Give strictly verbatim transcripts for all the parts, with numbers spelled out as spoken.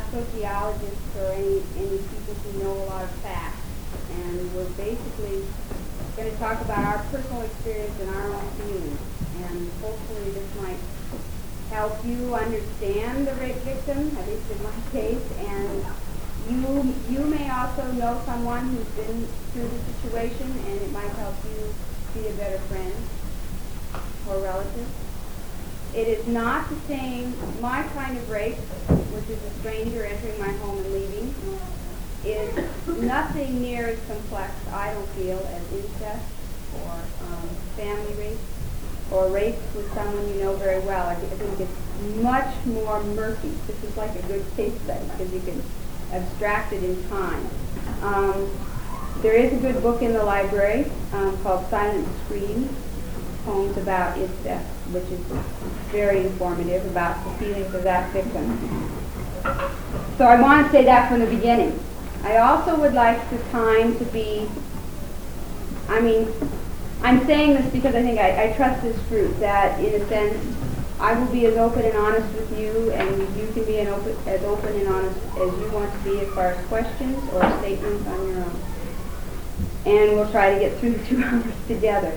sociologists or any, any people who know a lot of facts. And we're basically going to talk about our personal experience and our own feelings. And hopefully this might help you understand the rape victim, at least in my case. And you, you may also know someone who's been through the situation, and it might help you be a better friend or relative. It is not the same, my kind of rape, which is a stranger entering my home and leaving, is nothing near as complex, I don't feel, as incest or um, family rape or rape with someone you know very well. I think it's much more murky. This is like a good case study because you can abstract it in time. Um, there is a good book in the library um, called Silent Screams, Poems About Incest, which is very informative about the feelings of that victim. So I want to say that from the beginning. I also would like the time to be, I mean, I'm saying this because I think I, I trust this group, that in a sense I will be as open and honest with you, and you can be an open, as open and honest as you want to be as far as questions or statements on your own. And we'll try to get through the two hours together.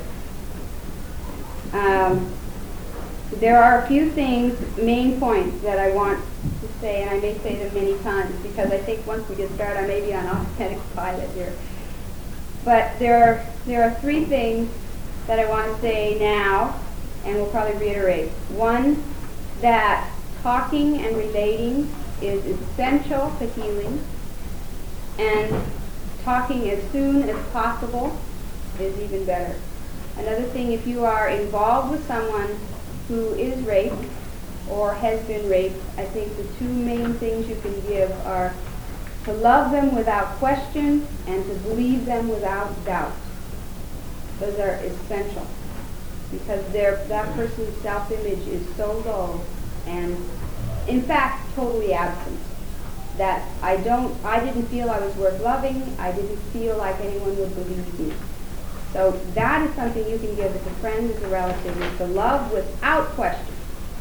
Um, there are a few things, main points that I want to say, and I may say them many times because I think once we get started I may be on automatic pilot here. But there are, there are three things that I want to say now, and we'll probably reiterate. One, that talking and relating is essential to healing, and talking as soon as possible is even better. Another thing, if you are involved with someone who is raped or has been raped, I think the two main things you can give are to love them without question and to believe them without doubt. Those are essential because that person's self-image is so low and, in fact, totally absent, that I don't, I didn't feel I was worth loving. I didn't feel like anyone would believe me. So that is something you can give as a friend, as a relative, is to love without question.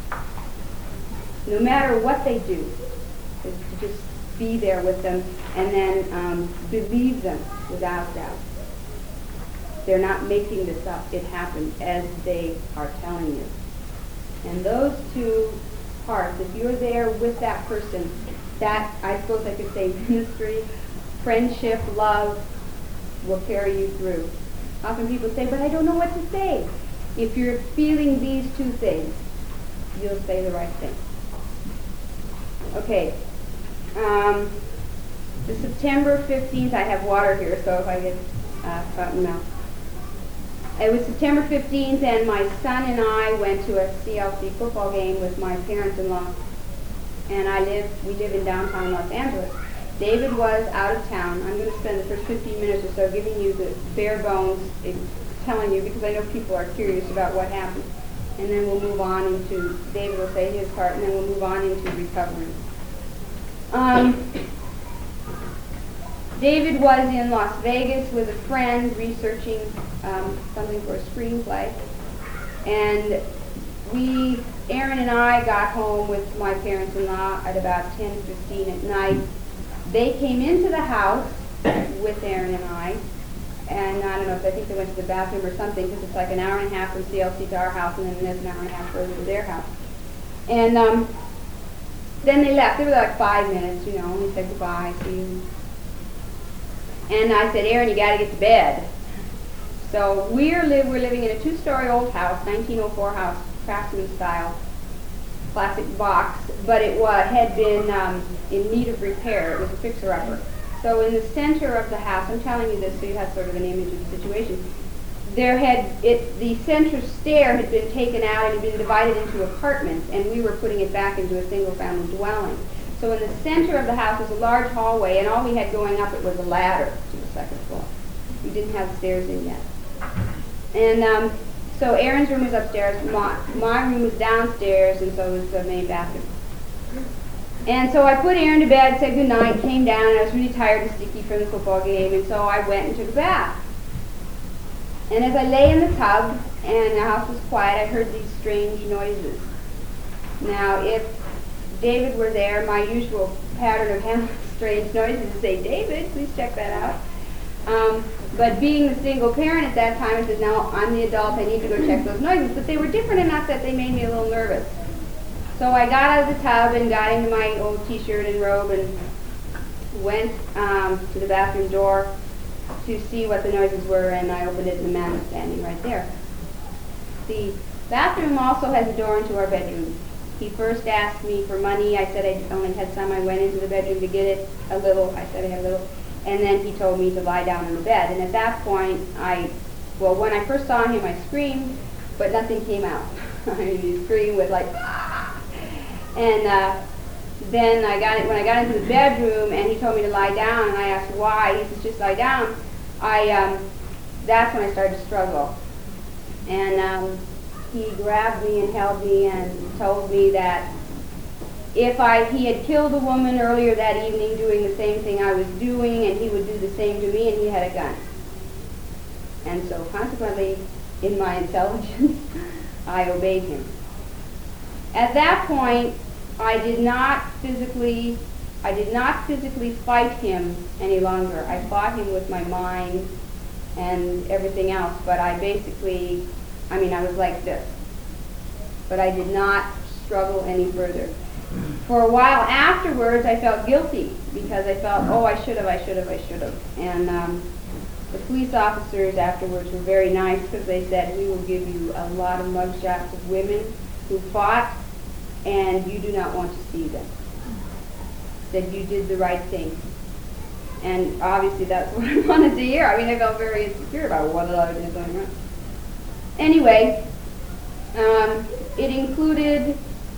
No matter what they do, is to just be there with them and then um, believe them without doubt. They're not making this up. It happened as they are telling you. And those two parts, if you're there with that person, that, I suppose I could say ministry, friendship, love, will carry you through. Often people say, but I don't know what to say. If you're feeling these two things, you'll say the right thing. Okay. Um, the September fifteenth, I have water here, so if I get uh, fountain mouth. It was September fifteenth, and my son and I went to a C L C football game with my parents-in-law. And I live, we live in downtown Los Angeles. David was out of town. I'm going to spend the first fifteen minutes or so giving you the bare bones, telling you, because I know people are curious about what happened. And then we'll move on into, David will say his part, and then we'll move on into recovery. Um, David was in Las Vegas with a friend researching um, something for a screenplay. And we, Aaron and I, got home with my parents-in-law at about ten fifteen at night. They came into the house with Aaron and I, and I don't know if I think they went to the bathroom or something, because it's like an hour and a half from C L C to our house, and then there's an hour and a half further to their house. And um, then they left. They were like five minutes, you know, and we said goodbye, see you. And I said, Aaron, you got to get to bed. So we're, li- we're living in a two-story old house, nineteen oh four house, craftsman style, classic box, but it was, had been um, in need of repair. It was a fixer-upper. So in the center of the house, I'm telling you this so you have sort of an image of the situation, there had, it, the center stair had been taken out and had been divided into apartments, and we were putting it back into a single-family dwelling. So in the center of the house was a large hallway, and all we had going up it was a ladder to the second floor. We didn't have stairs in yet. And um, so Aaron's room was upstairs, my, my room was downstairs, and so was the main bathroom. And so I put Aaron to bed, said goodnight, came down, and I was really tired and sticky from the football game, and so I went and took a bath. And as I lay in the tub, and the house was quiet, I heard these strange noises. Now, if David were there, my usual pattern of handling strange noises is say, David, please check that out. Um, but being a single parent at that time, I said, no, I'm the adult, I need to go check those noises. But they were different enough that they made me a little nervous. So I got out of the tub and got into my old t-shirt and robe and went um, to the bathroom door to see what the noises were, and I opened it and the man was standing right there. The bathroom also has a door into our bedroom. He first asked me for money. I said I only had some. I went into the bedroom to get it, a little. I said I had a little. And then he told me to lie down on the bed. And at that point, I, well, when I first saw him, I screamed, but nothing came out. I mean, he screamed with like, ah! And uh, then I got it, when I got into the bedroom and he told me to lie down, and I asked why, he says, just lie down. I, um, that's when I started to struggle. And um, he grabbed me and held me and told me that if I, he had killed a woman earlier that evening doing the same thing I was doing, and he would do the same to me, and he had a gun. And so consequently, in my intelligence, I obeyed him. At that point, I did not physically, I did not physically fight him any longer. I fought him with my mind and everything else, but I basically, I mean, I was like this. But I did not struggle any further. For a while afterwards, I felt guilty because I felt, oh, I should have, I should have, I should have. And um, the police officers afterwards were very nice because they said, we will give you a lot of mugshots of women who fought, and you do not want to see them. That you did the right thing. And obviously that's what I wanted to hear. I mean, I felt very insecure about what I was doing wrong. Anyway, um, it included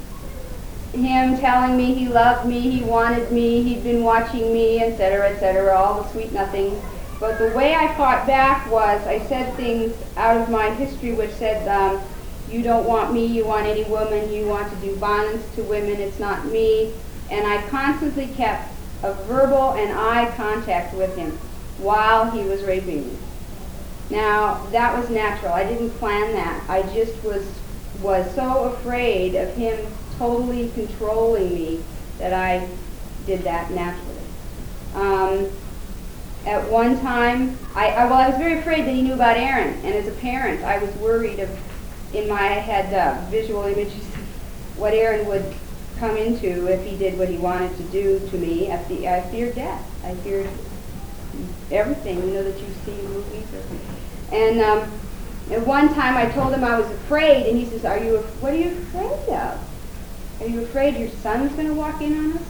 him telling me he loved me, he wanted me, he'd been watching me, et cetera, et cetera, all the sweet nothings. But the way I fought back was I said things out of my history which said, um, you don't want me, you want any woman, you want to do violence to women, it's not me. And I constantly kept a verbal and eye contact with him while he was raping me. Now, that was natural. I didn't plan that. I just was was so afraid of him totally controlling me that I did that naturally. Um, at one time, I, I well, I was very afraid that he knew about Aaron, and as a parent, I was worried of, in my head, uh, visual images of what Aaron would come into if he did what he wanted to do to me. I, fe- I feared death. I feared everything, you know, that you see in movies. Or, and um, at one time, I told him I was afraid, and he says, "Are you? What are you afraid of? Are you afraid your son's going to walk in on us?"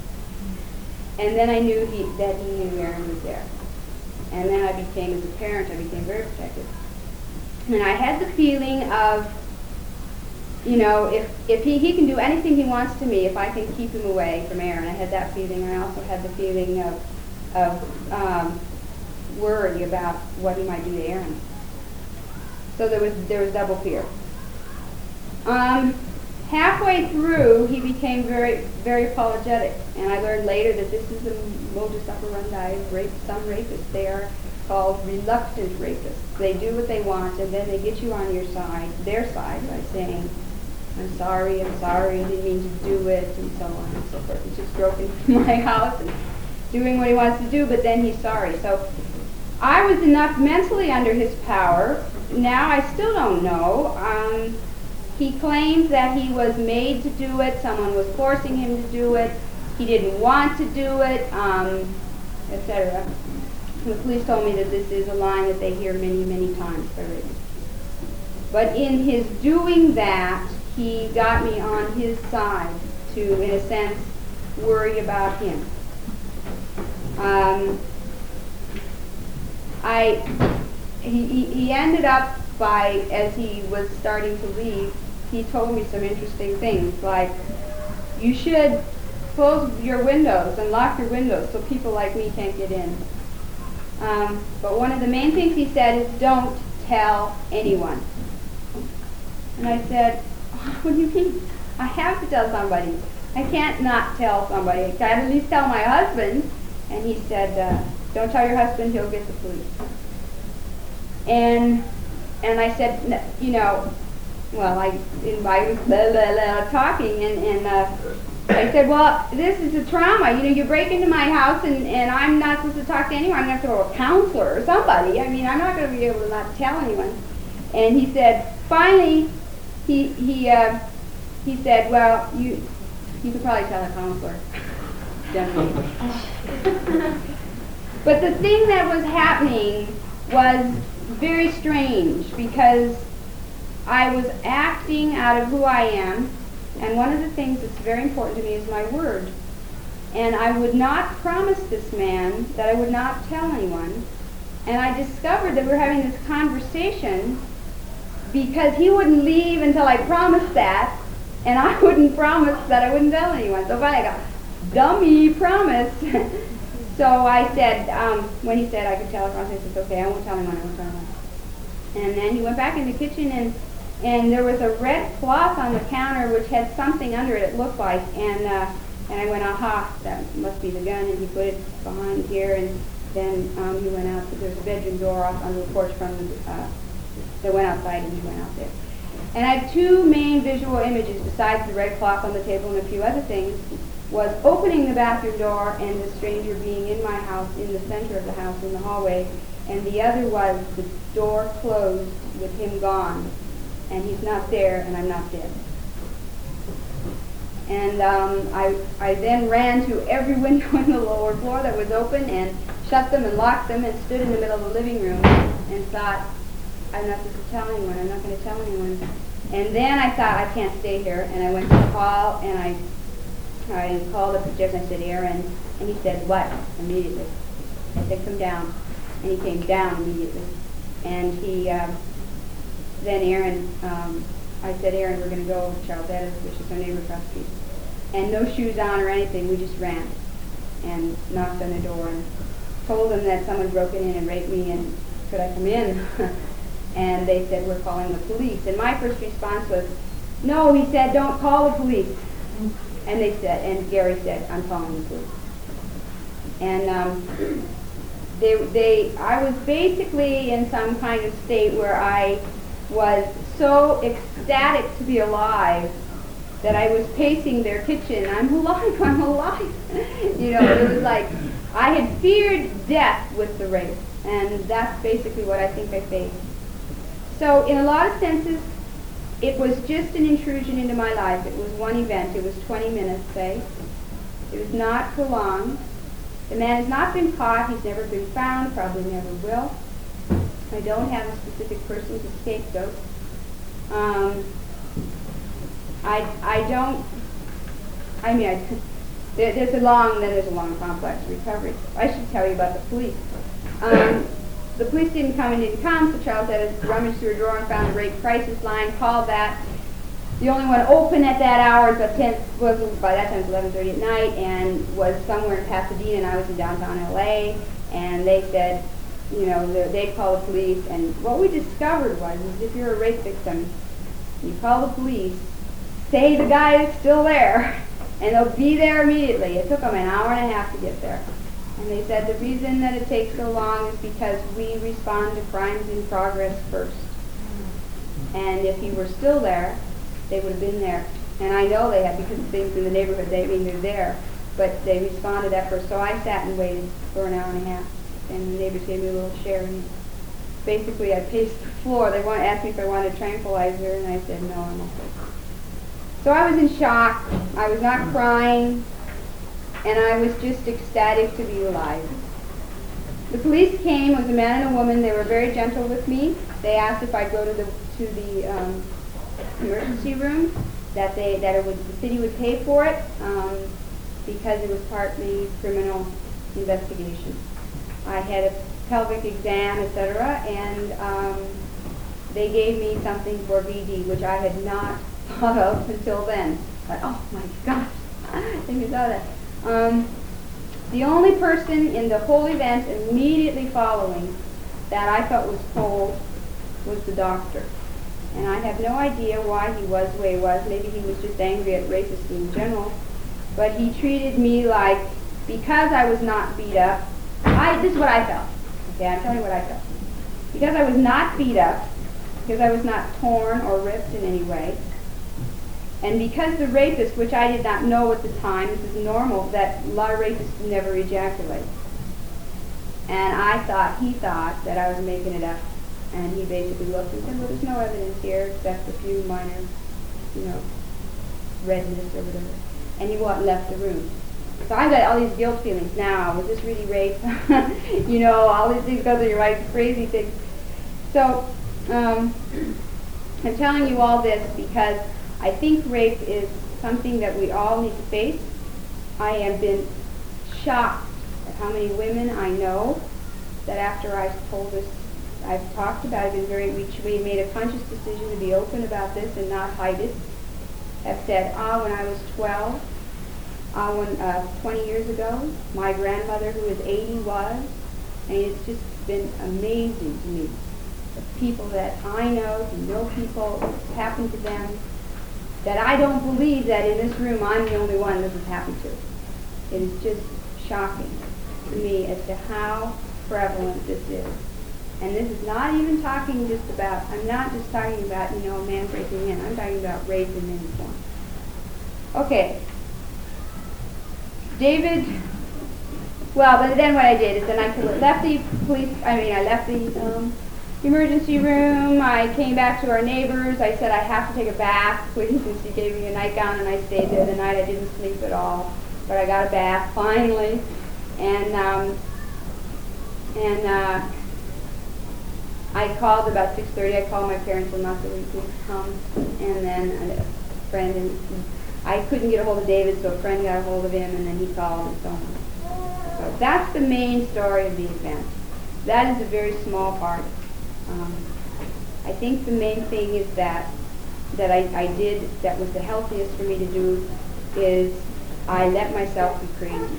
And then I knew he, that he knew Aaron was there. And then I became, as a parent, I became very protective. And I had the feeling of, you know, if, if he, he can do anything he wants to me, if I can keep him away from Aaron. I had that feeling. I also had the feeling of, of um, worry about what he might do to Aaron. So there was, there was double fear. Um, halfway through, he became very, very apologetic. And I learned later that this is the modus operandi of rape, some rapists. They are called reluctant rapists. They do what they want, and then they get you on your side, their side, by saying, I'm sorry, I'm sorry, I didn't mean to do it, and so on and so forth. He's just broken from my house and doing what he wants to do, but then he's sorry. So I was enough mentally under his power. Now I still don't know. Um, he claims that he was made to do it, someone was forcing him to do it, he didn't want to do it, um, et cetera. The police told me that this is a line that they hear many, many times by rapists. But in his doing that, he got me on his side to, in a sense, worry about him. Um, I, he, he he ended up by, as he was starting to leave, he told me some interesting things, like, you should close your windows and lock your windows so people like me can't get in. Um, but one of the main things he said is, don't tell anyone. And I said, what do you mean? I have to tell somebody. I can't not tell somebody. I can at least tell my husband. And he said, uh, don't tell your husband, he'll get the police. And and I said, you know, well, I, I was blah, blah, blah, talking, and, and uh, I said, well, this is a trauma. You know, you break into my house and, and I'm not supposed to talk to anyone. I'm going to have to go to a counselor or somebody. I mean, I'm not going to be able to not tell anyone. And he said, finally, he he uh, he said, well, you you could probably tell a counselor. But the thing that was happening was very strange because I was acting out of who I am, and one of the things that's very important to me is my word. And I would not promise this man that I would not tell anyone. And I discovered that we were having this conversation because he wouldn't leave until I promised that, and I wouldn't promise that I wouldn't tell anyone. So finally I got, dummy, promise. So I said, um, when he said I could tell everyone, I said, okay, I won't tell anyone, I won't tell anyone. And then he went back in the kitchen, and and there was a red cloth on the counter which had something under it, it looked like, and uh, and I went, aha, that must be the gun, and he put it behind here, and then um, he went out, there's a bedroom door off on the porch from the, uh, that went outside, and he went out there. And I have two main visual images besides the red cloth on the table and a few other things, was opening the bathroom door and the stranger being in my house, in the center of the house, in the hallway, and the other was the door closed with him gone, and he's not there, and I'm not dead. And um, I, I then ran to every window in the lower floor that was open and shut them and locked them and stood in the middle of the living room and thought, I'm not going to tell anyone, I'm not going to tell anyone. And then I thought, I can't stay here, and I went to the hall, and I I called up the judge, and I said, Aaron, and he said, what? Immediately. I said, come down. And he came down immediately. And he, uh, then Aaron, um, I said, Aaron, we're going to go to Charles Edis, which is our neighbor across the street. And no shoes on or anything, we just ran and knocked on the door and told them that someone broke in and raped me and could I come in? And they said, we're calling the police. And my first response was, no, he said, don't call the police. And they said, and Gary said, I'm calling the police. And um, they, they, I was basically in some kind of state where I was so ecstatic to be alive that I was pacing their kitchen. I'm alive, I'm alive. You know, it was like I had feared death with the rape, and that's basically what I think I faced. So in a lot of senses, it was just an intrusion into my life. It was one event. It was twenty minutes, say. It was not prolonged. The man has not been caught. He's never been found, probably never will. I don't have a specific person to scapegoat. Um, I, I don't, I mean, I, there, there's a long, then there's a long, complex recovery. I should tell you about the police. Um, The police didn't come and didn't come, so Charles had to rummage through a drawer and found a rape crisis line, called that. The only one open at that hour, but ten, was, by that time it was eleven thirty at night, and was somewhere in Pasadena, and I was in downtown L A, and they said, you know, they'd call the police, and what we discovered was, is if you're a rape victim, you call the police, say the guy is still there, and they'll be there immediately. It took them an hour and a half to get there. And they said the reason that it takes so long is because we respond to crimes in progress first. And if he were still there, they would have been there. And I know they have, because of things in the neighborhood, they I mean they're there. But they responded at first. So I sat and waited for an hour and a half. And the neighbors gave me a little share. And basically I paced the floor. They want, asked me if I wanted a tranquilizer, and I said no, I'm okay. So I was in shock. I was not crying. And I was just ecstatic to be alive. The police came. It was a man and a woman. They were very gentle with me. They asked if I'd go to the to the um, emergency room, that they that it would, the city would pay for it um, because it was partly criminal investigation. I had a pelvic exam, et cetera, and um, they gave me something for V D, which I had not thought of until then. But oh my gosh, I think saw that. Um, the only person in the whole event immediately following that I felt was cold was the doctor. And I have no idea why he was the way he was. Maybe he was just angry at racism in general. But he treated me like, because I was not beat up, I, this is what I felt. Okay, I'm telling you what I felt. Because I was not beat up, because I was not torn or ripped in any way, And because the rapist, which I did not know at the time, this is normal, that a lot of rapists never ejaculate. And I thought, he thought that I was making it up. And he basically looked and said, well, there's no evidence here except a few minor, you know, redness or whatever. And he walked, left the room. So I got all these guilt feelings now. Was this really rape? You know, all these things goes in your mind, crazy things. So um, I'm telling you all this because I think rape is something that we all need to face. I have been shocked at how many women I know that after I told this, I've talked about it, been very, we, we made a conscious decision to be open about this and not hide it, have said, ah, when I was twelve, ah, when, uh, twenty years ago, my grandmother who is eighty was, and it's just been amazing to me. The people that I know, who know people, it's happened to them, that I don't believe that in this room I'm the only one this has happened to. It is just shocking to me as to how prevalent this is. And this is not even talking just about, I'm not just talking about, you know, a man breaking in. I'm talking about rape in any form. Okay. David, well, but then what I did is then I left the police, I mean, I left the um, emergency room. I came back to our neighbors. I said I have to take a bath, please, and she gave me a nightgown, and I stayed there the night. I didn't sleep at all, but I got a bath finally. And, um, and, uh, I called about six thirty. I called my parents and not that we could come, and then a friend, and I couldn't get a hold of David, so a friend got a hold of him, and then he called and so on. So that's the main story of the event. That is a very small part. Um, I think the main thing is that that I, I did that was the healthiest for me to do is I let myself be crazy.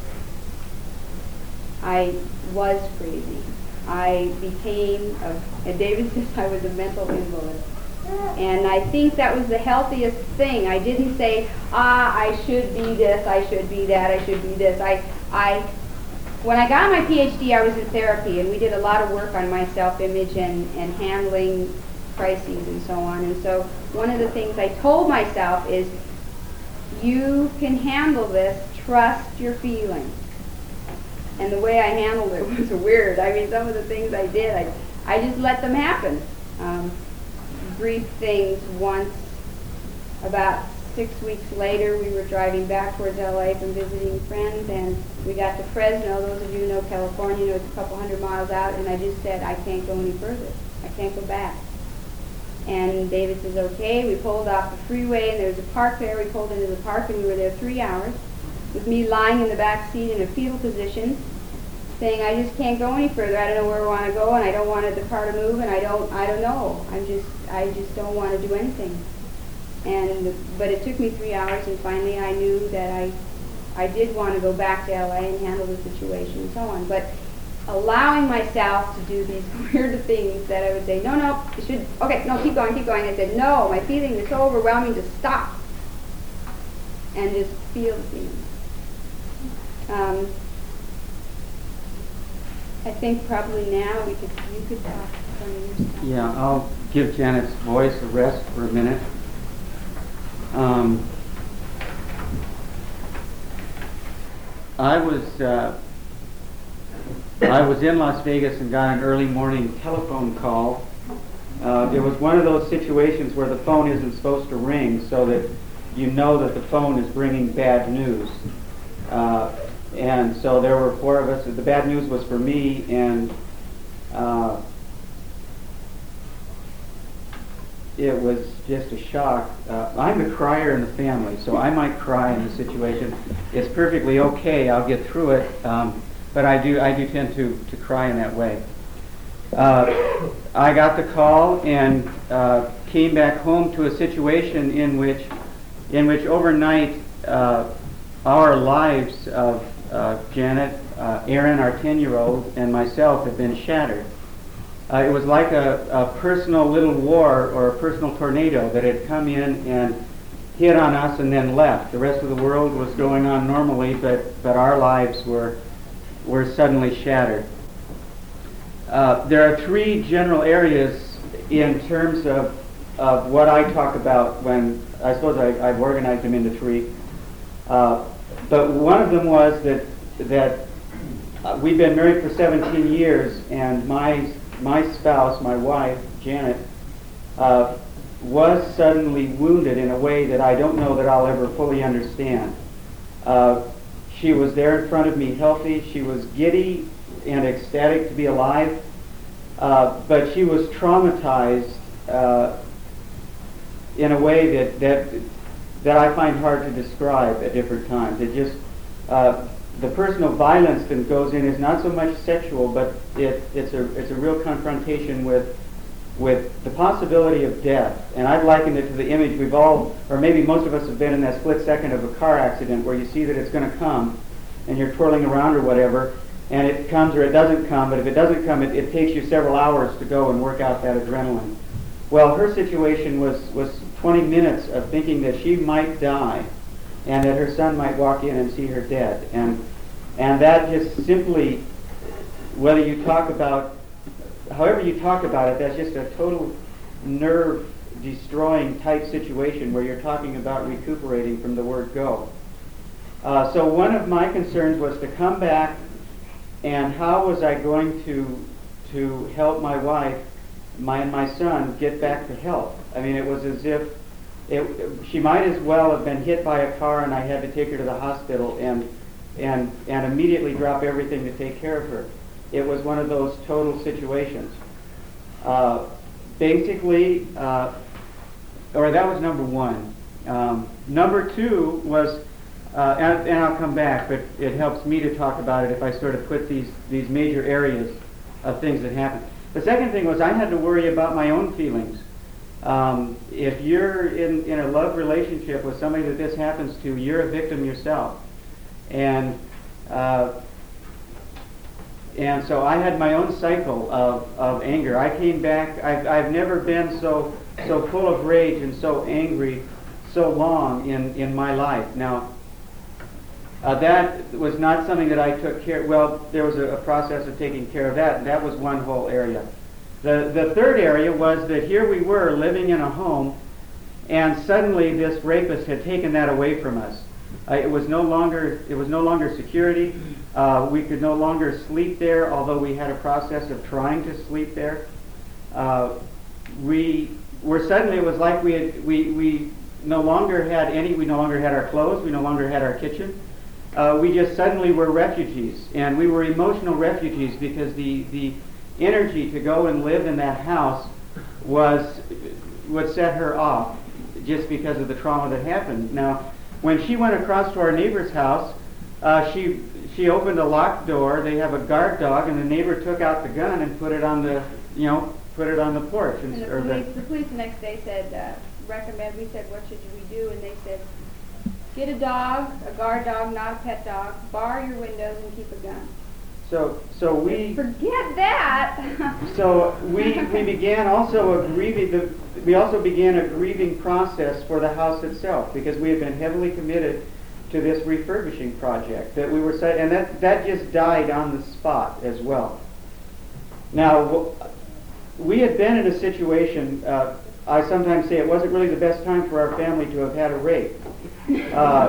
I was crazy. I became, a, and David says I was a mental invalid. And I think that was the healthiest thing. I didn't say, ah, I should be this, I should be that, I should be this. I, I, when I got my P H D, I was in therapy, and we did a lot of work on my self-image and, and handling crises and so on. And so one of the things I told myself is, you can handle this, trust your feelings. And the way I handled it was weird. I mean, some of the things I did, I, I just let them happen. Um, brief things. Once, about six weeks later, we were driving back towards L A from visiting friends, and we got to Fresno. Those of you who know California know it's a couple hundred miles out, and I just said, I can't go any further. I can't go back. And David says, okay. We pulled off the freeway, and there was a park there. We pulled into the park, and we were there three hours. With me lying in the back seat in a fetal position, saying I just can't go any further. I don't know where I want to go, and I don't want the car to move, and I don't, I don't know. I'm just, I just don't want to do anything. And but it took me three hours, and finally I knew that I, I did want to go back to L A and handle the situation and so on. But allowing myself to do these weird things that I would say, no, no, you should, okay, no, keep going, keep going. I said, no, my feeling is so overwhelming, just stop and just feel the feeling. Um, I think probably now we could, you could talk some of your stuff. Yeah, I'll give Janet's voice a rest for a minute. Um, I was uh, I was in Las Vegas and got an early morning telephone call. Uh, it was one of those situations where the phone isn't supposed to ring, so that you know that the phone is bringing bad news. Uh, And so there were four of us. The bad news was for me, and uh, it was just a shock. Uh, I'm the crier in the family, so I might cry in the situation. It's perfectly okay. I'll get through it, um, but I do I do tend to, to cry in that way. Uh, I got the call and uh, came back home to a situation in which, in which overnight uh, our lives of Uh, Janet, uh, Aaron, our ten-year-old, and myself had been shattered. Uh, it was like a, a personal little war or a personal tornado that had come in and hit on us and then left. The rest of the world was going on normally, but, but our lives were, were suddenly shattered. Uh, there are three general areas in terms of of what I talk about when, I suppose I, I've organized them into three. Uh, but one of them was that, that uh, we've been married for seventeen years, and my, my spouse, my wife, Janet, uh, was suddenly wounded in a way that I don't know that I'll ever fully understand. Uh, she was there in front of me healthy. She was giddy and ecstatic to be alive, uh, but she was traumatized uh, in a way that, that that I find hard to describe at different times. It just, uh, the personal violence that goes in is not so much sexual, but it, it's a it's a real confrontation with with the possibility of death. And I've likened it to the image we've all, or maybe most of us have been in that split second of a car accident where you see that it's going to come, and you're twirling around or whatever, and it comes or it doesn't come, but if it doesn't come, it, it takes you several hours to go and work out that adrenaline. Well, her situation was, was twenty minutes of thinking that she might die, and that her son might walk in and see her dead. And, and that just simply, whether you talk about however you talk about it, that's just a total nerve-destroying type situation where you're talking about recuperating from the word go. Uh, so one of my concerns was to come back, and how was I going to to help my wife, my and my son, get back to health? I mean, it was as if it, she might as well have been hit by a car, and I had to take her to the hospital and and and immediately drop everything to take care of her. It was one of those total situations. Uh, basically, uh, or that was number one. Um, number two was, uh, and, and I'll come back, but it helps me to talk about it if I sort of put these, these major areas of things that happen. The second thing was I had to worry about my own feelings. Um, if you're in, in a love relationship with somebody that this happens to, you're a victim yourself. And uh, And so I had my own cycle of, of anger. I came back, I've, I've never been so so full of rage and so angry so long in, in my life. Now, uh, that was not something that I took care, well, there was a, a process of taking care of that, and that was one whole area. The, the third area was that here we were living in a home, and suddenly this rapist had taken that away from us. Uh, it was no longer it was no longer security. Uh, we could no longer sleep there, although we had a process of trying to sleep there. Uh, we were suddenly, it was like we had, we we no longer had any. We no longer had our clothes. We no longer had our kitchen. Uh, we just suddenly were refugees, and we were emotional refugees because the the energy to go and live in that house was would set her off just because of the trauma that happened. Now, when she went across to our neighbor's house, uh, she she opened a locked door. They have a guard dog, and the neighbor took out the gun and put it on the you know put it on the porch. And the or police, the police the next day said, uh, recommend. We said, what should we do? And they said, get a dog, a guard dog, not a pet dog. Bar your windows and keep a gun. So so we forget that. so we we began also a grieving. The, we also began a grieving process for the house itself because we had been heavily committed to this refurbishing project that we were set, and that that just died on the spot as well. Now we had been in a situation. Uh, I sometimes say it wasn't really the best time for our family to have had a rape. Uh,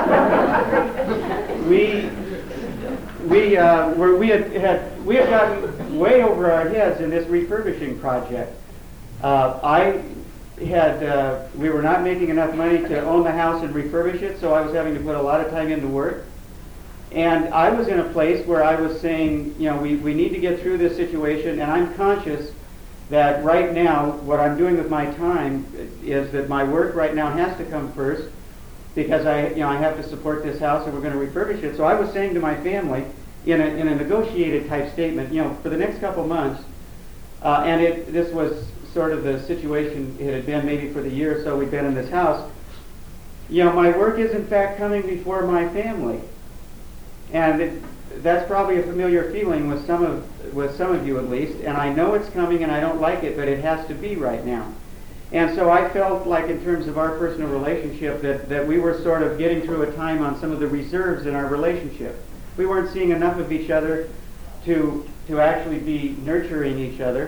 we. We uh, were we had, had we had gotten way over our heads in this refurbishing project. Uh, I had uh, we were not making enough money to own the house and refurbish it, so I was having to put a lot of time into work. And I was in a place where I was saying, you know, we, we need to get through this situation, and I'm conscious that right now what I'm doing with my time is that my work right now has to come first, because I, you know, I have to support this house and we're going to refurbish it. So I was saying to my family in a, in a negotiated type statement, you know, for the next couple months, uh, and it, this was sort of the situation it had been maybe for the year or so we'd been in this house, you know, my work is in fact coming before my family. And it, that's probably a familiar feeling with some of, with some of you at least, and I know it's coming and I don't like it, but it has to be right now. And so I felt like in terms of our personal relationship that, that we were sort of getting through a time on some of the reserves in our relationship. We weren't seeing enough of each other to to actually be nurturing each other.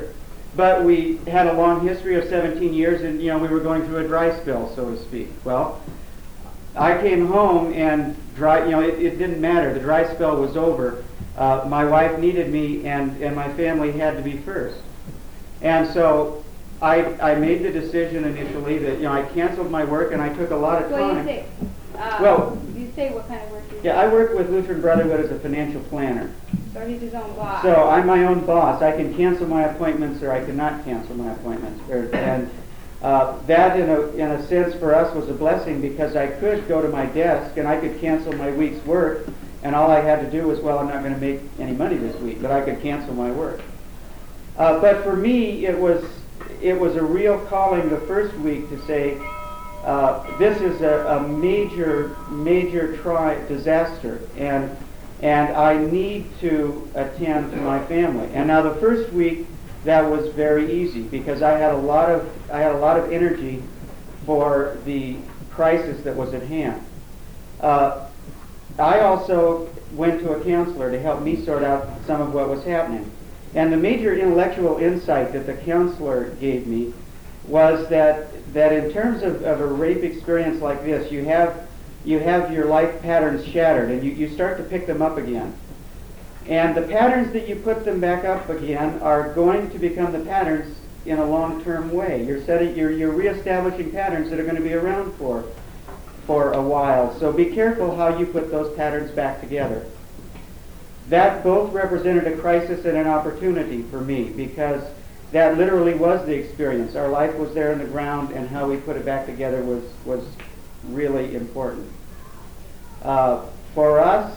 but we had a long history of seventeen years, and you know we were going through a dry spell, so to speak. Well, I came home and dry. You know, it, it didn't matter. The dry spell was over. Uh, my wife needed me, and and my family had to be first. And so I I made the decision initially that you know I canceled my work, and I took a lot of Well, you time. say, uh, Well- you say what kind of work you do. Yeah, I work with Lutheran Brotherhood as a financial planner. So he's his own boss. So I'm my own boss. I can cancel my appointments, or I cannot cancel my appointments. Or, and uh, that, in a in a sense, for us was a blessing because I could go to my desk and I could cancel my week's work, and all I had to do was, well, I'm not going to make any money this week, but I could cancel my work. Uh, but for me, it was it was a real calling the first week to say, uh, this is a, a major major tri- disaster, and. And I need to attend to my family. And now the first week, that was very easy because I had a lot of I had a lot of energy for the crisis that was at hand. Uh, I also went to a counselor to help me sort out some of what was happening. And the major intellectual insight that the counselor gave me was that that in terms of, of a rape experience like this, you have you have your life patterns shattered, and you, you start to pick them up again. And the patterns that you put them back up again are going to become the patterns in a long-term way. You're setting, you're, you're reestablishing patterns that are going to be around for, for a while. So be careful how you put those patterns back together. That both represented a crisis and an opportunity for me because that literally was the experience. Our life was there in the ground, and how we put it back together was was really important. Uh, for us,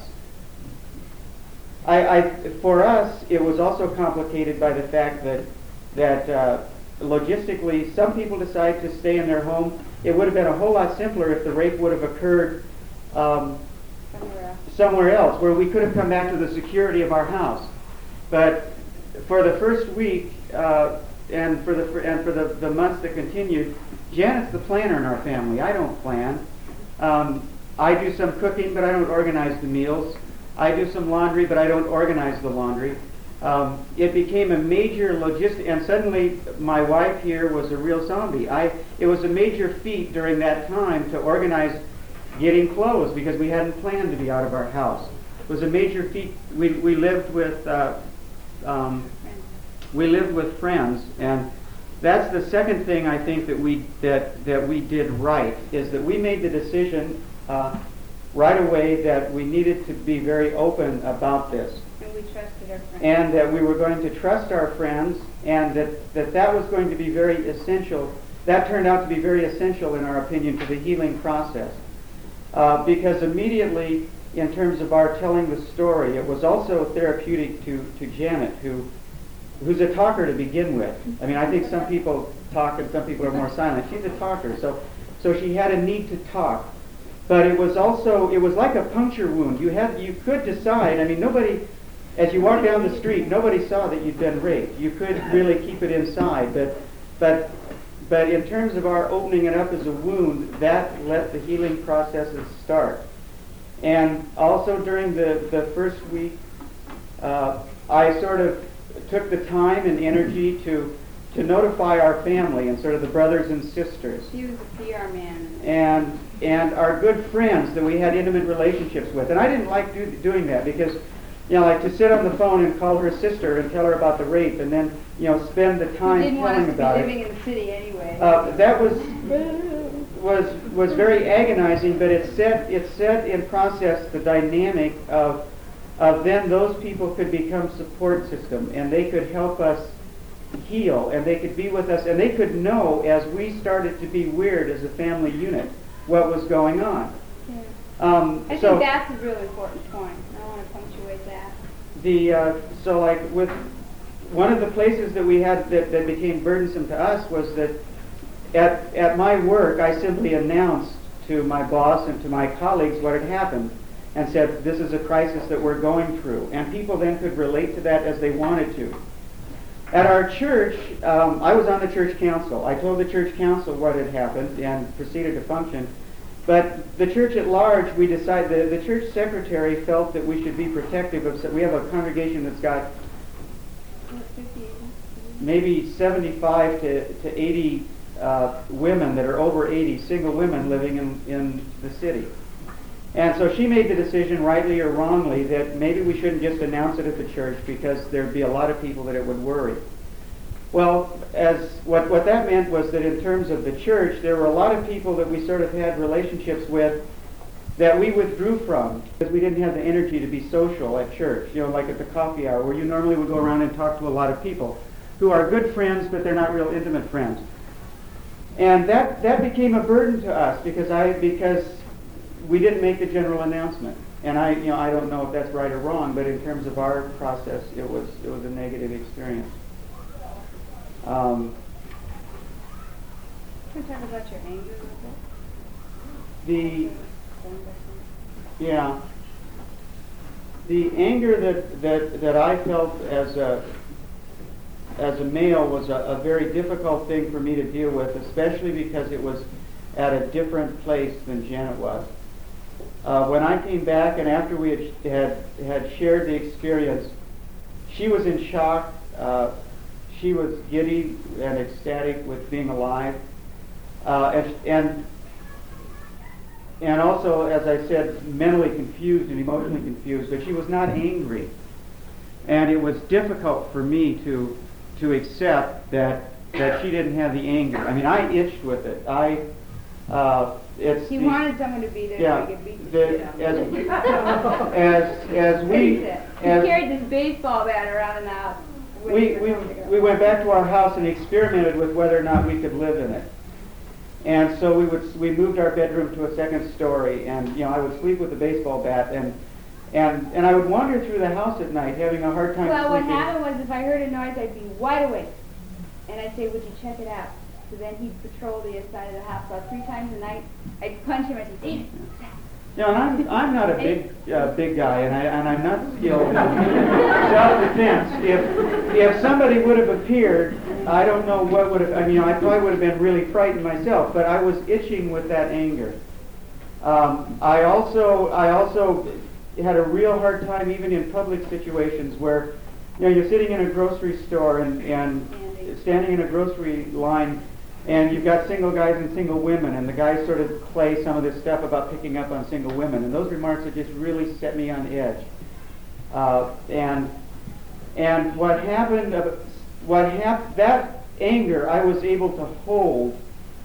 I, I, for us, it was also complicated by the fact that that uh, logistically, some people decide to stay in their home. It would have been a whole lot simpler if the rape would have occurred um, Somewhere else. somewhere else, where we could have come back to the security of our house. But for the first week uh, and for the and for the, the months that continued, Janet's the planner in our family. I don't plan. Um, I do some cooking, but I don't organize the meals. I do some laundry, but I don't organize the laundry. Um, it became a major logistic, and suddenly my wife here was a real zombie. I it was a major feat during that time to organize getting clothes because we hadn't planned to be out of our house. It was a major feat. We we lived with uh, um, we lived with friends, and that's the second thing I think that we that that we did right is that we made the decision uh, right away that we needed to be very open about this. And we trusted our friends. And that we were going to trust our friends, and that, that that was going to be very essential. That turned out to be very essential, in our opinion, to the healing process. Uh, because immediately, in terms of our telling the story, it was also therapeutic to, to Janet, who who's a talker to begin with. I mean, I think some people talk and some people are more silent. She's a talker, so so she had a need to talk. But it was also, it was like a puncture wound. You had, you could decide, I mean, nobody, as you walked down the street, nobody saw that you'd been raped. You could really keep it inside, but, but, but in terms of our opening it up as a wound, that let the healing processes start. And also during the, the first week, uh, I sort of took the time and energy to to notify our family and sort of the brothers and sisters. She was a P R man. And and our good friends that we had intimate relationships with. And I didn't like do, doing that because, you know, like to sit on the phone and call her sister and tell her about the rape and then, you know, spend the time You didn't want telling us to be about living it. in the city anyway. Uh, that was was was very agonizing, but it set it set in process the dynamic of of then those people could become support system and they could help us heal and they could be with us and they could know as we started to be weird as a family unit what was going on. Yeah. Um, I so think that's a real important point. I want to punctuate that. the uh, so like with one of the places that we had that, that became burdensome to us was that at at my work I simply announced to my boss and to my colleagues what had happened and said this is a crisis that we're going through, and people then could relate to that as they wanted to. At our church, um, I was on the church council. I told the church council what had happened and proceeded to function. But the church at large, we decided, the, the church secretary felt that we should be protective of, we have a congregation that's got, maybe seventy-five to, to eighty uh, women that are over eighty, single women living in, in the city. And so she made the decision, rightly or wrongly, that maybe we shouldn't just announce it at the church because there'd be a lot of people that it would worry. Well, as what, what that meant was that in terms of the church, there were a lot of people that we sort of had relationships with that we withdrew from because we didn't have the energy to be social at church, you know, like at the coffee hour where you normally would go around and talk to a lot of people who are good friends, but they're not real intimate friends. And that, that became a burden to us because I, because we didn't make the general announcement. And I, you know, I don't know if that's right or wrong, but in terms of our process, it was, it was a negative experience. Um, Can you talk about your anger a little the, bit? yeah, the anger that, that, that I felt as a, as a male was a, a very difficult thing for me to deal with, especially because it was at a different place than Janet was. Uh, when I came back and after we had, had, had shared the experience, she was in shock. Uh, she was giddy and ecstatic with being alive. Uh, and, and and also, as I said, mentally confused and emotionally confused, but she was not angry. And it was difficult for me to to accept that that she didn't have the anger. I mean, I itched with it. I uh, it's He the, wanted someone to be there yeah, so he could beat the the, shit out of him. as as as we He as, carried this baseball bat around in the house. when we were we going to go. we went back to our house and experimented with whether or not we could live in it. And so we would we moved our bedroom to a second story, and you know I would sleep with a baseball bat, and and and I would wander through the house at night, having a hard time Well, what sleeping. happened was if I heard a noise, I'd be wide awake. And I'd say, would you check it out? So then he'd patrol the inside of the house about three times a night. I'd punch him and I'd say, David, You know, and I'm I'm not a big uh, big guy, and I and I'm not skilled in self-defense. If if somebody would have appeared, I don't know what would have. I mean, I probably would have been really frightened myself. But I was itching with that anger. Um, I also I also had a real hard time even in public situations where, you know, you're sitting in a grocery store and and standing in a grocery line. And you've got single guys and single women, and the guys sort of play some of this stuff about picking up on single women, and those remarks have just really set me on edge. Uh, and and what happened, uh, what hap- that anger I was able to hold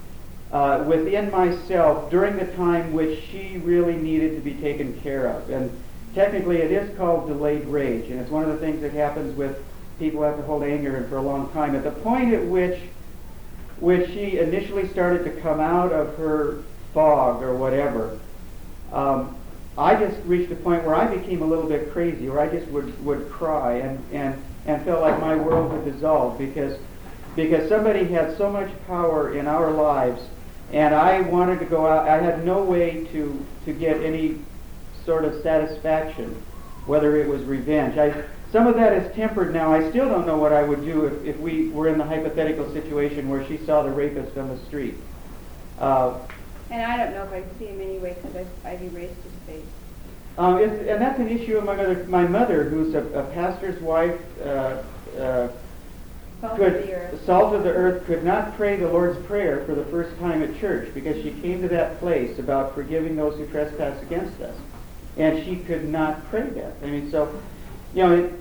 uh, within myself during the time which she really needed to be taken care of. And technically, it is called delayed rage, and it's one of the things that happens with people who have to hold anger in for a long time. At the point at which when she initially started to come out of her fog or whatever, um, I just reached a point where I became a little bit crazy, where I just would, would cry and, and, and felt like my world had dissolved because because somebody had so much power in our lives, and I wanted to go out. I had no way to, to get any sort of satisfaction, whether it was revenge. I, Some of that is tempered now. I still don't know what I would do if, if we were in the hypothetical situation where she saw the rapist on the street. Uh, And I don't know if I can see him anyway because I've, I've erased his face. um, it's, and that's an issue among other. My mother, who's a, a pastor's wife, uh, uh, Salt could, of the earth. salt of the earth, could not pray the Lord's Prayer for the first time at church because she came to that place about forgiving those who trespass against us. And she could not pray that. I mean, so... You know, it,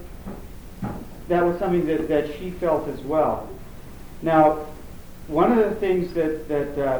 that was something that, that she felt as well. Now, one of the things that that uh,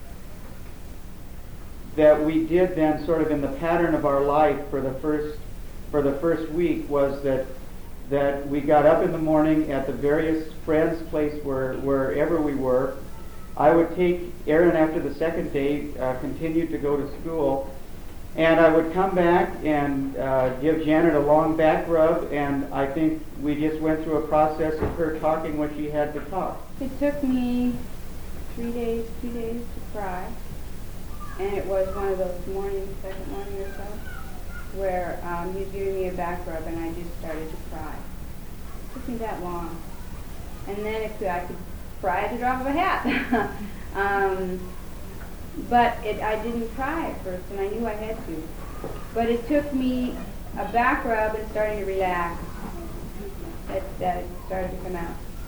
that we did then, sort of in the pattern of our life for the first for the first week, was that that we got up in the morning at the various friends' place where wherever we were. I would take Aaron after the second day, uh, continued to go to school. And I would come back and uh, give Janet a long back rub, and I think we just went through a process of her talking what she had to talk. It took me three days, two days to cry, and it was one of those mornings, second morning or so, where um, he was giving me a back rub, and I just started to cry. It took me that long, and then it could, I could cry at the drop of a hat. um, But it, I didn't cry at first, and I knew I had to. But it took me a back rub and starting to relax that, that it started to come out.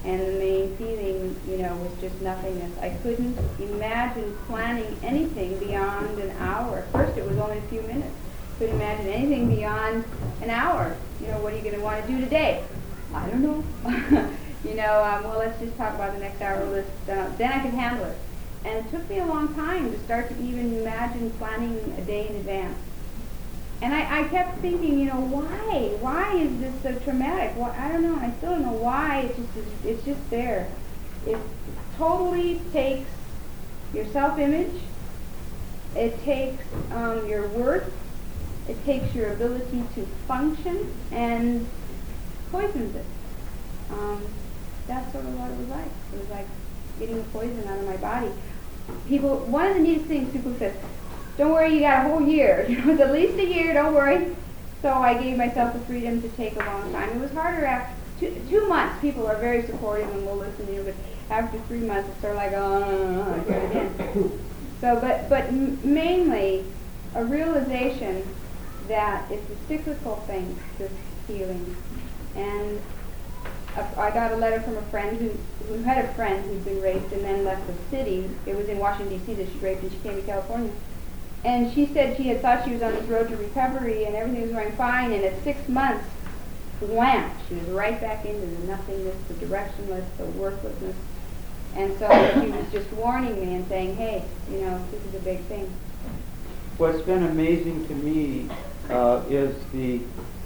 And the main feeling, you know, was just nothingness. I couldn't imagine planning anything beyond an hour. At first, it was only a few minutes. Couldn't imagine anything beyond an hour. You know, what are you going to want to do today? I don't know. you know, um, well, let's just talk about the next hour. Let's, uh, then I could handle it. And it took me a long time to start to even imagine planning a day in advance. And I, I kept thinking, you know, why? Why is this so traumatic? Well, I don't know. I still don't know why. It's just, it's, it's just there. It totally takes your self-image. It takes um, your worth. It takes your ability to function and poisons it. Um, that's sort of what it was like. It was like getting the poison out of my body. People, one of the neatest things people said, don't worry, you got a whole year. You know, it's at least a year, don't worry. So I gave myself the freedom to take a long time. It was harder after two, two months. People are very supportive and will listen to you, but after three months, it's sort of like, oh, no, no, no, here it is. So, but, but m- mainly, a realization that it's a cyclical thing, this healing. And a, I got a letter from a friend who, who had a friend who'd been raped and then left the city. It was in Washington, D C that she raped, and she came to California. And she said she had thought she was on this road to recovery and everything was going fine, and at six months, wham, she was right back into the nothingness, the directionless, the worthlessness. And so she was just warning me and saying, hey, you know, this is a big thing. What's been amazing to me uh, is the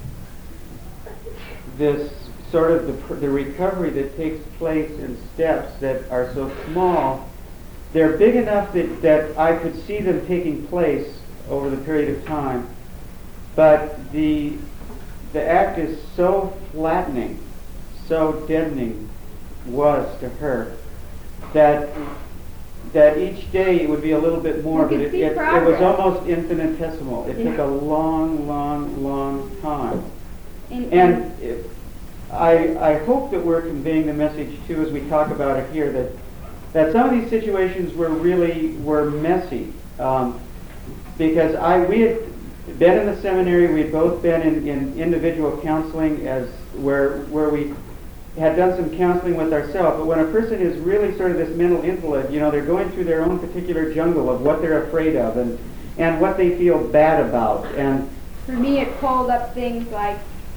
this sort of the, the recovery that takes place in steps that are so small. They're big enough that, that I could see them taking place over the period of time, but the the act is so flattening, so deadening was to her, that that each day it would be a little bit more, but it, it, it was almost infinitesimal. It yeah. took a long, long, long time. And, and it, I, I hope that we're conveying the message too, as we talk about it here, that that some of these situations were really were messy, um, because I we had been in the seminary, we had both been in, in individual counseling as where where we had done some counseling with ourselves. But when a person is really sort of this mental invalid, you know, they're going through their own particular jungle of what they're afraid of and and what they feel bad about. And for me, it called up things like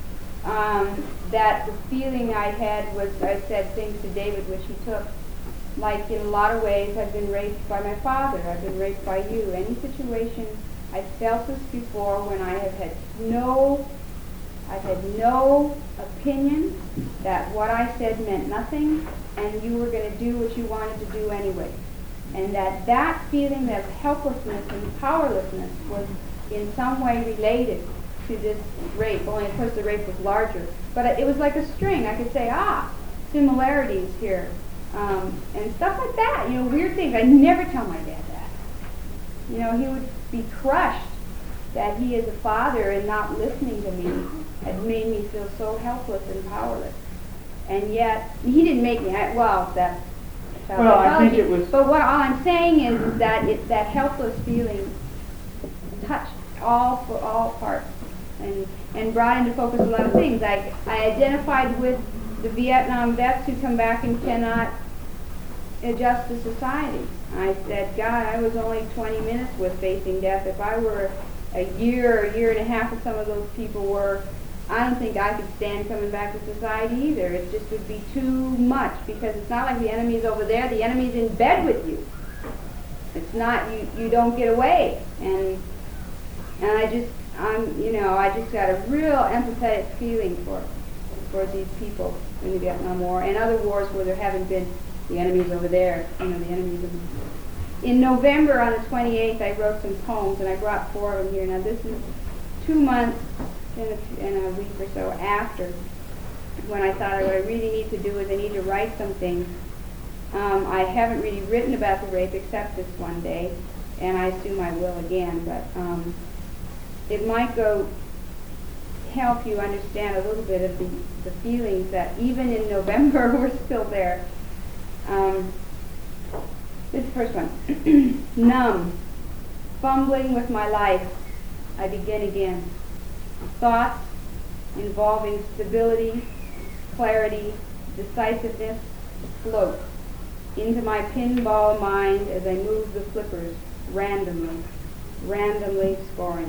um, that the feeling I had was, I said things to David which he took. Like, in a lot of ways, I've been raped by my father, I've been raped by you. Any situation, I felt this before when I have had no, I've had no opinion that what I said meant nothing, and you were going to do what you wanted to do anyway. And that that feeling of helplessness and powerlessness was in some way related to this rape, only of course the rape was larger. But it was like a string. I could say, ah, similarities here. Um, and stuff like that, you know, weird things. I never tell my dad that. You know, he would be crushed that he as a father and not listening to me had made me feel so helpless and powerless. And yet, he didn't make me, I, well, that's child well, psychology. I think it was... But what all I'm saying is, is that it, that helpless feeling touched all for all parts and, and brought into focus a lot of things. I, I identified with the Vietnam vets who come back and cannot adjust to society. I said, God, I was only twenty minutes with facing death. If I were a year or a year and a half, as some of those people were, I don't think I could stand coming back to society either. It just would be too much, because it's not like the enemy's over there. The enemy's in bed with you. It's not, you, you don't get away. And and I just, I'm, you know, I just got a real empathetic feeling for for these people in the Vietnam War and other wars where there haven't been the enemies over there, you know, the enemies of... In November, on the twenty-eighth, I wrote some poems, and I brought four of them here. Now, this is two months and a, and a week or so after, when I thought what I really need to do is I need to write some things. Um, I haven't really written about the rape except this one day, and I assume I will again, but um, it might go help you understand a little bit of the, the feelings that even in November were still there. Um, this is the first one. Numb, fumbling with my life, I begin again. Thoughts involving stability, clarity, decisiveness, float into my pinball mind as I move the flippers randomly, randomly scoring.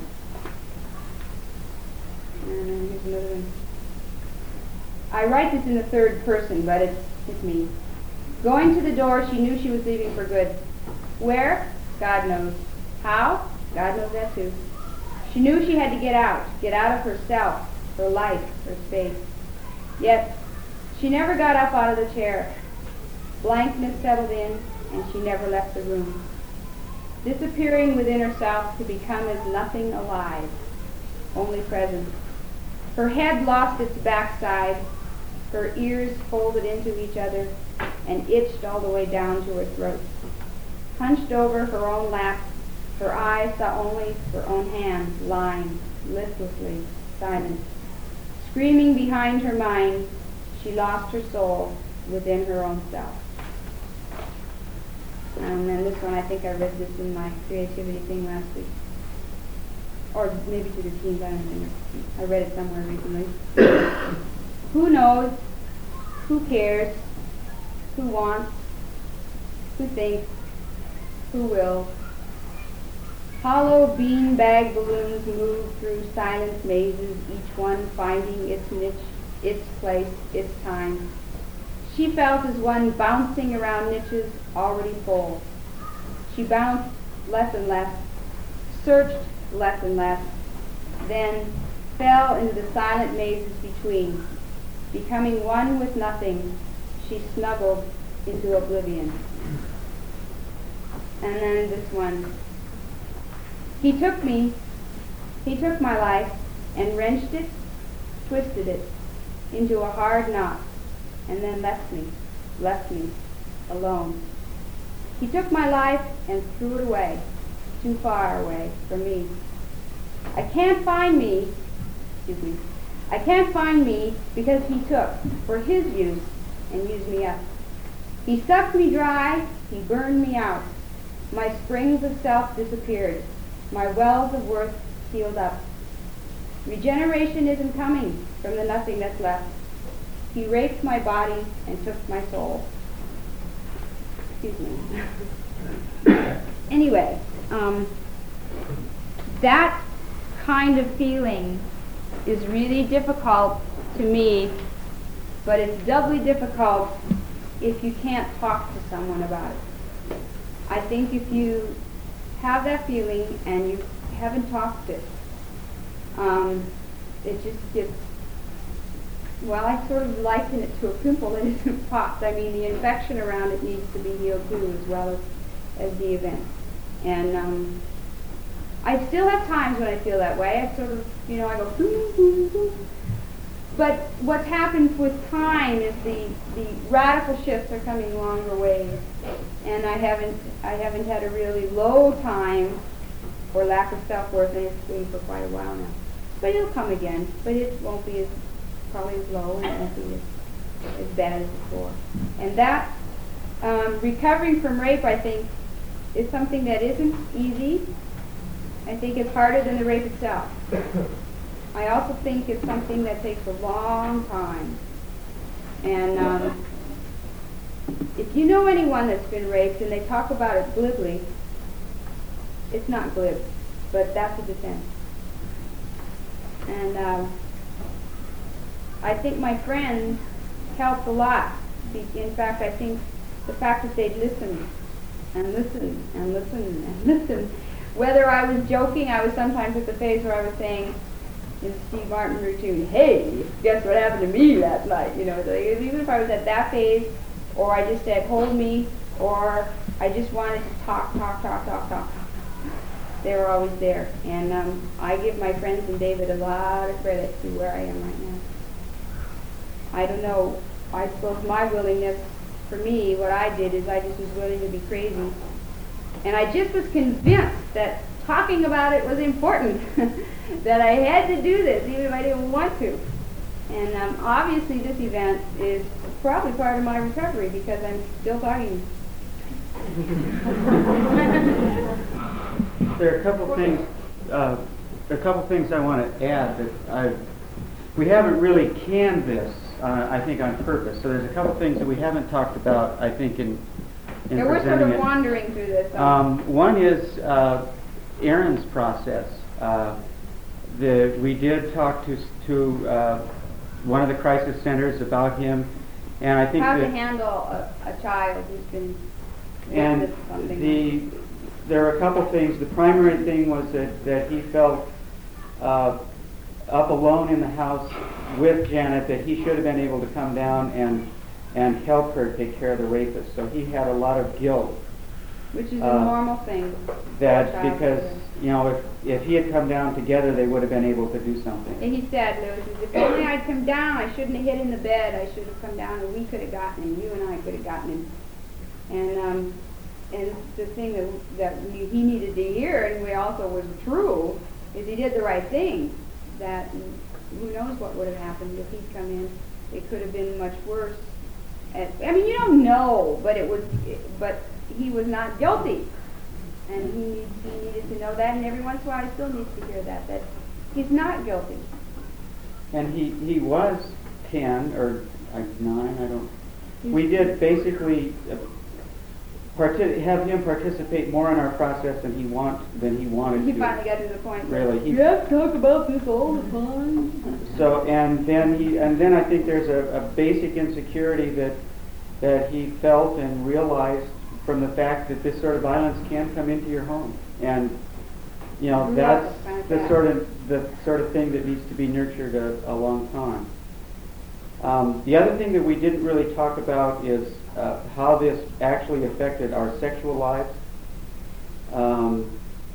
And then here's another one. I write this in the third person, but it's, it's me. Going to the door, she knew she was leaving for good. Where? God knows. How? God knows that too. She knew she had to get out, get out of herself, her life, her space. Yet, she never got up out of the chair. Blankness settled in, and she never left the room, disappearing within herself to become as nothing alive, only present. Her head lost its backside, her ears folded into each other, and itched all the way down to her throat. Hunched over her own lap, her eyes saw only her own hand lying, listlessly, silent. Screaming behind her mind, she lost her soul within her own self. And then this one, I think I read this in my creativity thing last week. Or maybe to the teens, I don't remember. I read it somewhere recently. Who knows? Who cares? Who wants? Who thinks? Who will? Hollow beanbag balloons move through silent mazes, each one finding its niche, its place, its time. She felt as one bouncing around niches already full. She bounced less and less, searched less and less, then fell into the silent mazes between. Becoming one with nothing, she snuggled into oblivion. And then this one. He took me, he took my life and wrenched it, twisted it into a hard knot, and then left me, left me alone. He took my life and threw it away, too far away from me. I can't find me, excuse me, I can't find me because he took for his use and used me up. He sucked me dry, he burned me out. My springs of self disappeared. My wells of worth sealed up. Regeneration isn't coming from the nothing that's left. He raped my body and took my soul. Excuse me. Anyway, um, that kind of feeling is really difficult to me, but it's doubly difficult if you can't talk to someone about it. I think if you have that feeling and you haven't talked it, um, it just gets, well, I sort of liken it to a pimple that isn't popped. I mean, the infection around it needs to be healed too, as well as, as the event. And um, I still have times when I feel that way. I sort of, you know, I go, boom, boom, boom. But what's happened with time is the, the radical shifts are coming longer ways. And I haven't I haven't had a really low time for lack of self-worth, and it's been for quite a while now. But it'll come again. But it won't be as probably as low, and it won't be as, as bad as before. And that um, recovering from rape, I think, is something that isn't easy. I think it's harder than the rape itself. I also think it's something that takes a long time. And um, if you know anyone that's been raped and they talk about it glibly, it's not glib, but that's a defense. And uh, I think my friends helped a lot. In fact, I think the fact that they'd listen and listen and listen and listen. Whether I was joking, I was sometimes at the phase where I was saying, in Steve Martin routine, hey, guess what happened to me last night? You know, so even if I was at that phase, or I just said, hold me, or I just wanted to talk, talk, talk, talk, talk, talk, they were always there. And um, I give my friends and David a lot of credit to where I am right now. I don't know, I suppose my willingness, for me, what I did is I just was willing to be crazy. And I just was convinced that talking about it was important. That I had to do this, even if I didn't want to. And um, obviously this event is probably part of my recovery because I'm still talking. There are a couple things. Uh, there are a couple things I want to add that I we haven't really canvassed uh, I think on purpose. So there's a couple things that we haven't talked about, I think, in, in Yeah, we're sort presenting of it. wandering through this. Um, one is uh, Aaron's process. Uh, the, we did talk to, to uh, one of the crisis centers about him, and I think How that... to handle a, a child who's been And witnessed something. the, there are a couple things. The primary thing was that, that he felt uh, up alone in the house with Janet, that he should have been able to come down and and help her take care of the rapist. So he had a lot of guilt. Which is uh, a normal thing. That for a child because, to do. you know, if, if he had come down together, they would have been able to do something. And he said, Lewis, if only I'd come down, I shouldn't have hid in the bed, I should have come down and we could have gotten him, you and I could have gotten him. And um, and the thing that, that we, he needed to hear, and we also was true, is he did the right thing. That who knows what would have happened if he'd come in. It could have been much worse. And, I mean, you don't know, but it was, but he was not guilty. And he, needs, he needed to know that, and every once in a while he still needs to hear that, that he's not guilty. And he, he was ten or uh, nine, I don't... We did basically uh, parti- have him participate more in our process than he want than he wanted He to. finally got to the point where Really, he- you have to talk about this all the time. So and then he and then I think there's a, a basic insecurity that that he felt and realized from the fact that this sort of violence can come into your home, and you know Yeah, that's kind of the bad. sort of the sort of thing that needs to be nurtured a, a long time. Um, the other thing that we didn't really talk about is uh, how this actually affected our sexual lives. Um,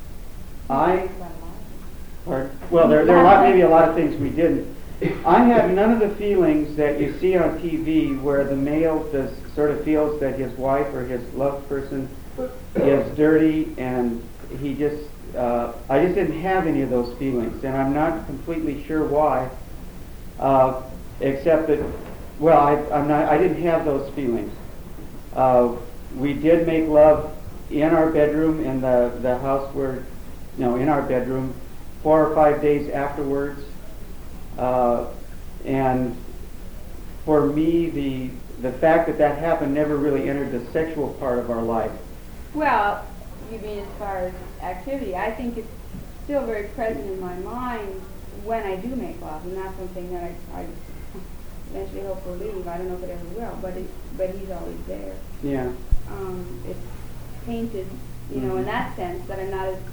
I, or, well, there, there are a lot, maybe a lot of things we didn't. I had none of the feelings that you see on T V where the male does, sort of feels that his wife or his loved person is dirty, and he just, uh, I just didn't have any of those feelings, and I'm not completely sure why. Uh, except that, well, I, I'm not, I didn't have those feelings. Uh, we did make love in our bedroom, in the, the house where, you know, in our bedroom, four or five days afterwards. Uh, and for me, the, the fact that that happened never really entered the sexual part of our life. Well, you mean as far as activity, I think it's still very present in my mind when I do make love, and that's something that I, I eventually hope will leave. I don't know if it ever will, but it, but he's always there. Yeah. Um, it's painted, you know, Mm-hmm. in that sense that I'm not as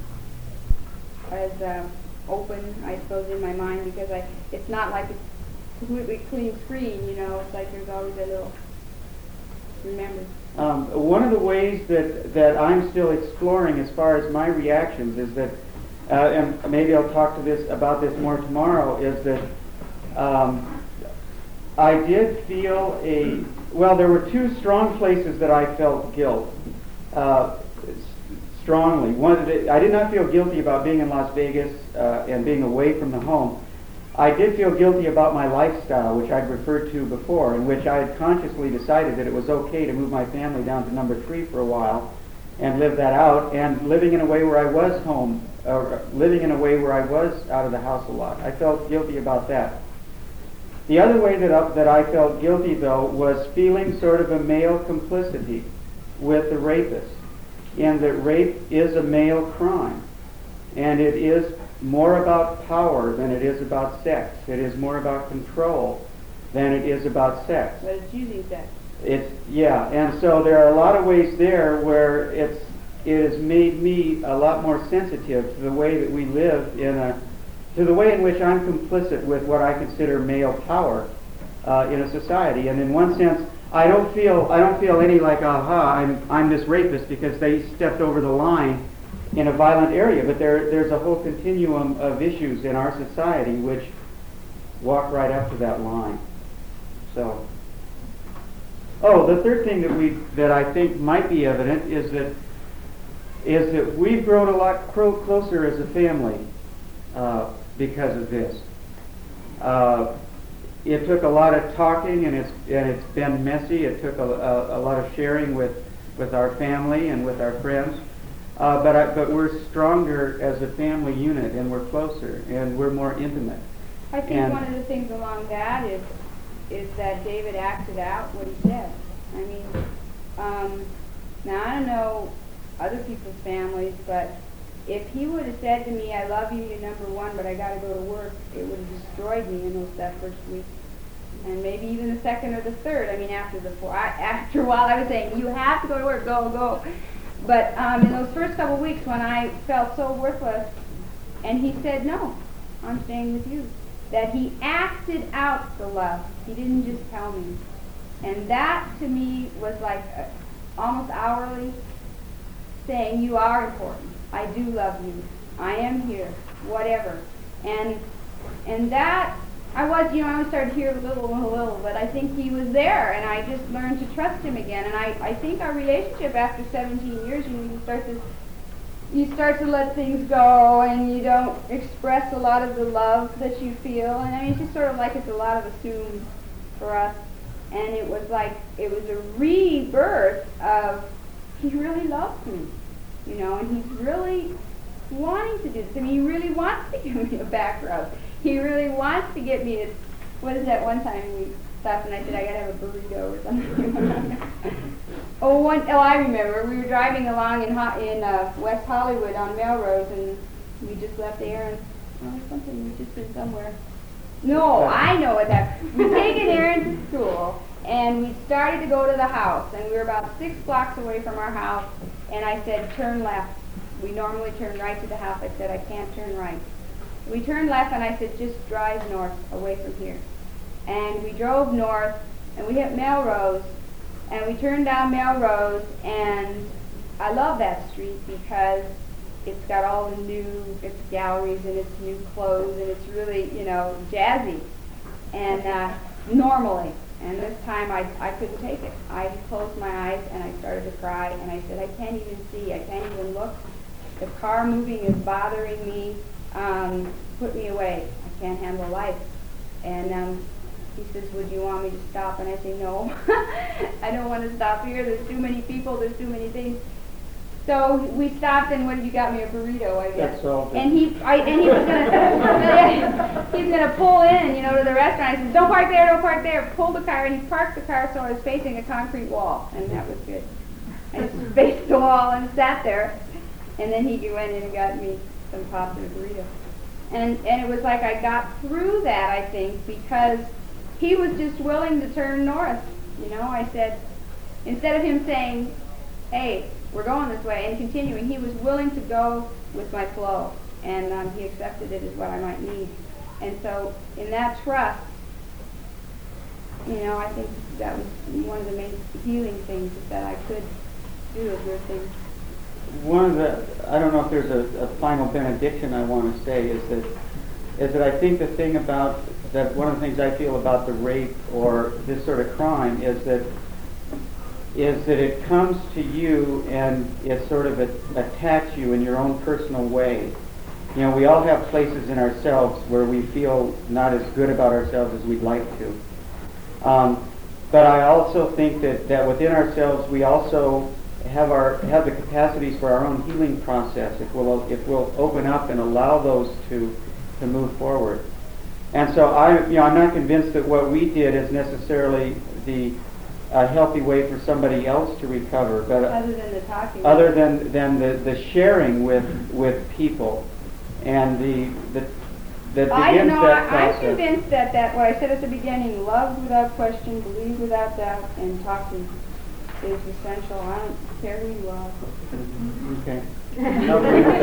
as uh, open, I suppose, in my mind, because I it's not like it's completely clean screen, you know. It's like there's always a little remember. Um, one of the ways that, that I'm still exploring as far as my reactions is that, uh, and maybe I'll talk to this about this more tomorrow, is that um, I did feel a, well, there were two strong places that I felt guilt uh, s- strongly. One, that I did not feel guilty about being in Las Vegas uh, and being away from the home. I did feel guilty about my lifestyle, which I'd referred to before, in which I had consciously decided that it was okay to move my family down to number three for a while and live that out, and living in a way where I was home, or living in a way where I was out of the house a lot. I felt guilty about that. The other way that I, that I felt guilty, though, was feeling sort of a male complicity with the rapist, in that rape is a male crime, and it is more about power than it is about sex. It is more about control than it is about sex. But it's using sex. It's, yeah, and so there are a lot of ways there where it's, it has made me a lot more sensitive to the way that we live in a, to the way in which I'm complicit with what I consider male power uh, in a society. And in one sense, I don't feel, I don't feel any like, aha, I'm, I'm this rapist because they stepped over the line in a violent area, but there, there's a whole continuum of issues in our society which walk right up to that line. So, oh, the third thing that we that I think might be evident is that is that we've grown a lot cro- closer as a family uh, because of this. Uh, it took a lot of talking, and it's and it's been messy. It took a, a, a lot of sharing with with our family and with our friends. Uh, but I, but we're stronger as a family unit, and we're closer, and we're more intimate. I think And- one of the things along that is is that David acted out what he said. I mean, um, now I don't know other people's families, but if he would have said to me, I love you, you're number one, but I got to go to work, it would have destroyed me in those, that first week. And maybe even the second or the third. I mean, after the four, I, after a while I was saying, you have to go to work, go, go. But um, in those first couple of weeks when I felt so worthless, and he said, no, I'm staying with you. That he acted out the love. He didn't just tell me. And that to me was like uh, almost hourly saying, you are important. I do love you. I am here. Whatever. And and that, I was, you know, I always started here a little, a little, but I think he was there, and I just learned to trust him again. And I, I think our relationship after seventeen years, you know, you start to you start to let things go, and you don't express a lot of the love that you feel. And I mean, it's just sort of like it's a lot of assumed for us. And it was like, it was a rebirth of, he really loves me, you know, and he's really wanting to do this. I mean, he really wants to give me a back rub. He really wants to get me to, what is that one time we stopped and I said, I gotta have a burrito or something. oh, one, oh, I remember. We were driving along in Ho- in uh, West Hollywood on Melrose, and we just left Aaron. Oh, something, we just been somewhere. No, I know what that. We'd taken Aaron to school, and we started to go to the house, and we were about six blocks away from our house, and I said, turn left. We normally turn right to the house. I said, I can't turn right. We turned left, and I said, just drive north, away from here. And we drove north, and we hit Melrose, and we turned down Melrose, and I love that street because it's got all the new, it's galleries and it's new clothes and it's really, you know, jazzy. And uh, normally, and this time I, I couldn't take it. I closed my eyes and I started to cry and I said, I can't even see, I can't even look. The car moving is bothering me. Um, put me away. I can't handle life. And um, he says, would you want me to stop? And I say, no, I don't want to stop here. There's too many people, there's too many things. So we stopped, and what did you got me? A burrito, I guess. That's all. And he, I, and he was gonna, he's gonna pull in, you know, to the restaurant. I said, "Don't park there, don't park there." Pulled the car, and he parked the car so I was facing a concrete wall, and that was good. I just faced the wall and sat there, and then he went in and got me some pops and a burrito. And and it was like I got through that, I think, because he was just willing to turn north. You know, I said, instead of him saying, "Hey, we're going this way," and continuing, he was willing to go with my flow, and um, he accepted it as what I might need. And so in that trust, you know, I think that was one of the main healing things, is that I could do a good thing. One of the, I don't know if there's a, a final benediction I want to say, is that is that I think the thing about, that one of the things I feel about the rape or this sort of crime is that is that it comes to you and it sort of a, attacks you in your own personal way. You know, we all have places in ourselves where we feel not as good about ourselves as we'd like to. Um, but I also think that, that within ourselves we also have our have the capacities for our own healing process if we'll if we'll open up and allow those to to move forward. And so I you know I'm not convinced that what we did is necessarily the a healthy way for somebody else to recover, but other than the talking, other than than the, the sharing with with people, and the the that I begins know. that I, I'm process. convinced that that what I said at the beginning: love without question, believe without doubt, and talking is essential. I don't care who you are. Okay. I'll agree with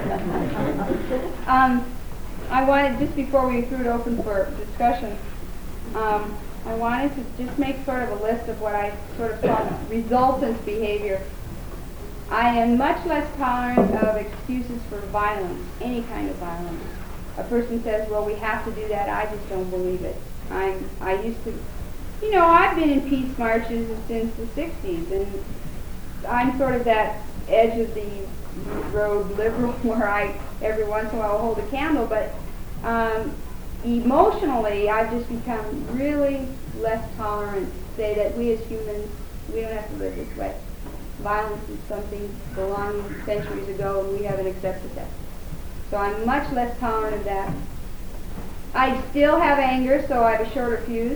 that. um, I wanted, just before we threw it open for discussion, um, I wanted to just make sort of a list of what I sort of call resultant behavior. I am much less tolerant of excuses for violence, any kind of violence. A person says, well, we have to do that. I just don't believe it. I'm, I used to, you know, I've been in peace marches since the sixties, and I'm sort of that edge of the road liberal where I, every once in a while, hold a candle, but um, emotionally, I've just become really less tolerant to say that we as humans, we don't have to live this way. Violence is something belonging centuries ago, and we haven't accepted that. So I'm much less tolerant of that. I still have anger, so I have a shorter fuse.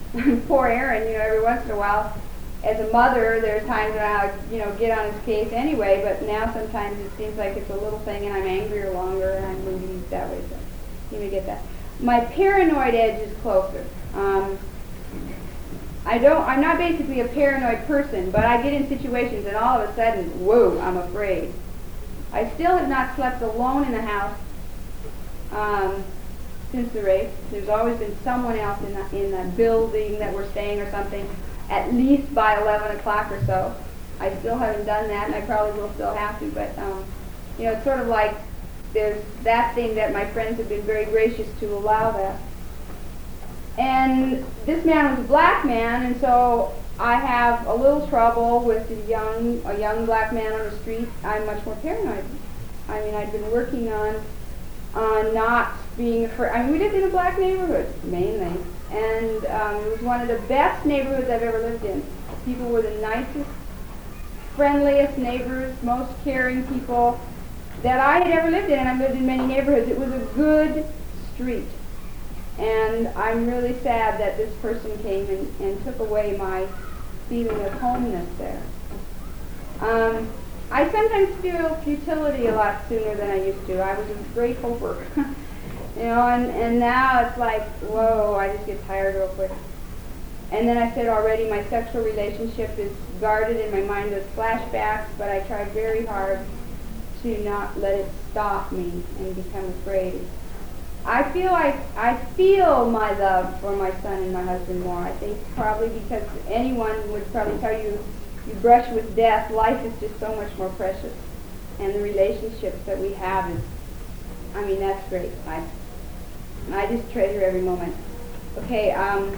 poor Aaron, you know, every once in a while, as a mother, there are times when I, you know, get on his case anyway, but now sometimes it seems like it's a little thing and I'm angrier longer and I'm moving that way, so you may get that. My paranoid edge is closer. Um, I don't, I'm not basically a paranoid person, but I get in situations and all of a sudden, whoa, I'm afraid. I still have not slept alone in the house um, since the race. There's always been someone else in the, in the building that we're staying or something, at least by eleven o'clock or so. I still haven't done that, and I probably will still have to, but, um, you know, it's sort of like there's that thing that my friends have been very gracious to allow that. And this man was a black man, and so I have a little trouble with a young, a young black man on the street. I'm much more paranoid. I mean, I've been working on, on not being afraid. I mean, we lived in a black neighborhood, mainly. And um, it was one of the best neighborhoods I've ever lived in. People were the nicest, friendliest neighbors, most caring people that I had ever lived in, and I've lived in many neighborhoods. It was a good street. And I'm really sad that this person came and, and took away my feeling of homeness there. Um, I sometimes feel futility a lot sooner than I used to. I was a great hoper. You know, and, and now it's like, whoa, I just get tired real quick. And then I said already, my sexual relationship is guarded in my mind with flashbacks, but I try very hard to not let it stop me and become afraid. I feel like I feel my love for my son and my husband more. I think probably because anyone would probably tell you, you brush with death, life is just so much more precious. And the relationships that we have is, I mean, that's great. I, I just treasure every moment. Okay, um,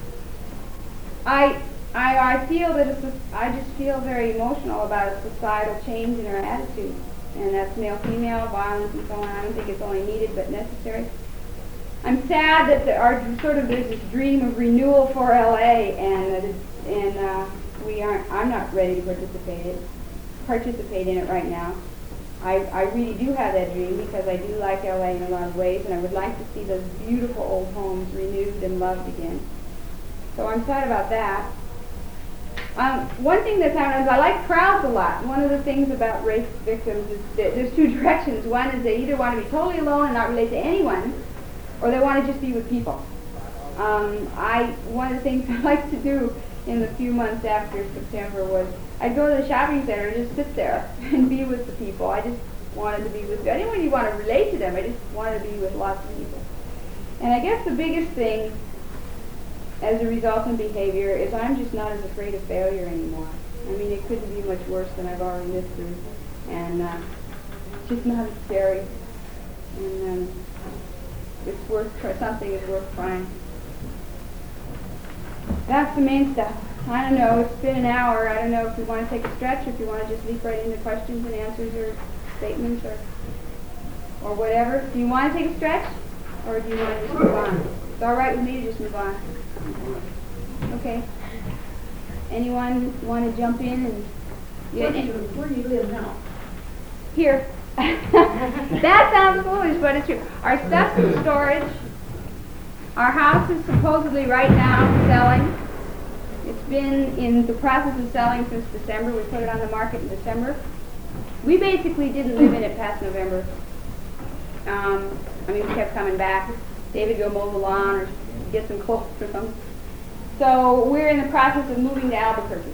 I, I, I feel that it's a, I just feel very emotional about a societal change in our attitude, and that's male-female violence and so on. I don't think it's only needed but necessary. I'm sad that there are sort of there's this dream of renewal for L A, and that it's, and uh, we aren't. I'm not ready to participate it, participate in it right now. I, I really do have that dream because I do like L A in a lot of ways, and I would like to see those beautiful old homes renewed and loved again. So I'm sad about that. Um, one thing that's happened is I like crowds a lot. One of the things about race victims is that there's two directions. One is they either want to be totally alone and not relate to anyone, or they want to just be with people. Um, I one of the things I like to do in the few months after September was I'd go to the shopping center and just sit there and be with the people. I just wanted to be with, I didn't really want to relate to them, I just wanted to be with lots of people. And I guess the biggest thing as a resultant behavior is I'm just not as afraid of failure anymore. I mean, it couldn't be much worse than I've already lived through. And uh, it's just not as scary. And um, it's worth, try, something is worth trying. That's the main stuff. I don't know, it's been an hour. I don't know if we want to take a stretch, or if you want to just leap right into questions and answers or statements or or whatever. Do you want to take a stretch, or do you want to just move on? It's all right with me to just move on. Okay. Anyone want to jump in? And Where do you, where do you live now? Here. That sounds foolish, but it's true. Our stuff's in storage. Our house is supposedly right now selling. It's been in the process of selling since December. We put it on the market in December. We basically didn't live in it past November. Um, I mean, we kept coming back. David go mow the lawn or get some clothes or something. So we're in the process of moving to Albuquerque.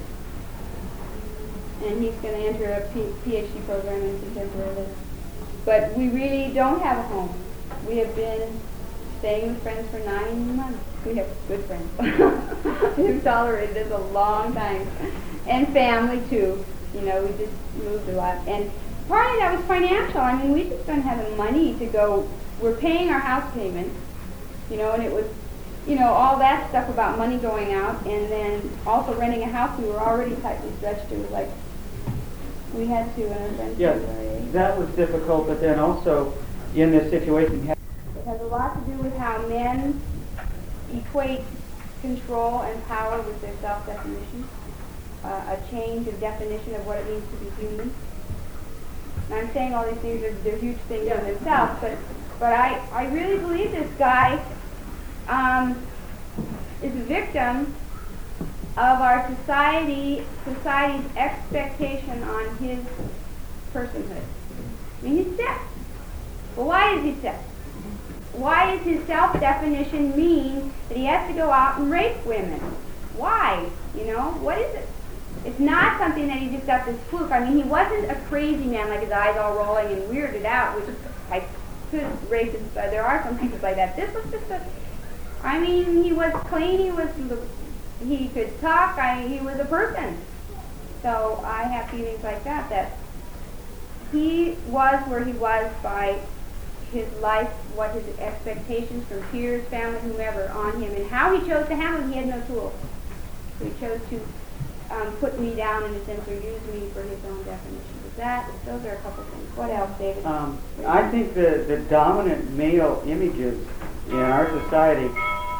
And he's going to enter a P- PhD program in contemporary. But we really don't have a home. We have been staying with friends for nine months. We have good friends who've tolerated this a long time. And family too. You know, we just moved a lot. And part of that was financial. I mean, we just don't have the money to go. We're paying our house payment, you know, and it was, you know, all that stuff about money going out, and then also renting a house. We were already tightly stretched. It was like we had to, and our friends Yeah, were very- that was difficult, but then also in this situation, you have It has a lot to do with how men equate control and power with their self-definition, uh, a change of definition of what it means to be human. And I'm saying all these things are they're huge things in themselves, but but I, I really believe this guy. Um, is a victim of our society, society's expectation on his personhood. I mean, he's sick. Well, why is he sick? Why does his self-definition mean that he has to go out and rape women? Why? You know, what is it? It's not something that he just got this fluke. I mean, he wasn't a crazy man, like his eyes all rolling and weirded out, which I could rapists, uh, there are some things like that. This was just a, I mean, he was clean, he was, he could talk, I, he was a person. So I have feelings like that, that he was where he was by his life, what his expectations from peers, family, whomever on him, and how he chose to handle it. He had no tools. So he chose to um, put me down in a sense, or use me for his own definition. Is that, those are a couple things. What else, David? Um, I think the, the dominant male images in our society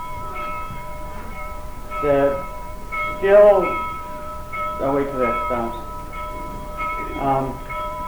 that still, I'll wait till that stops. Um,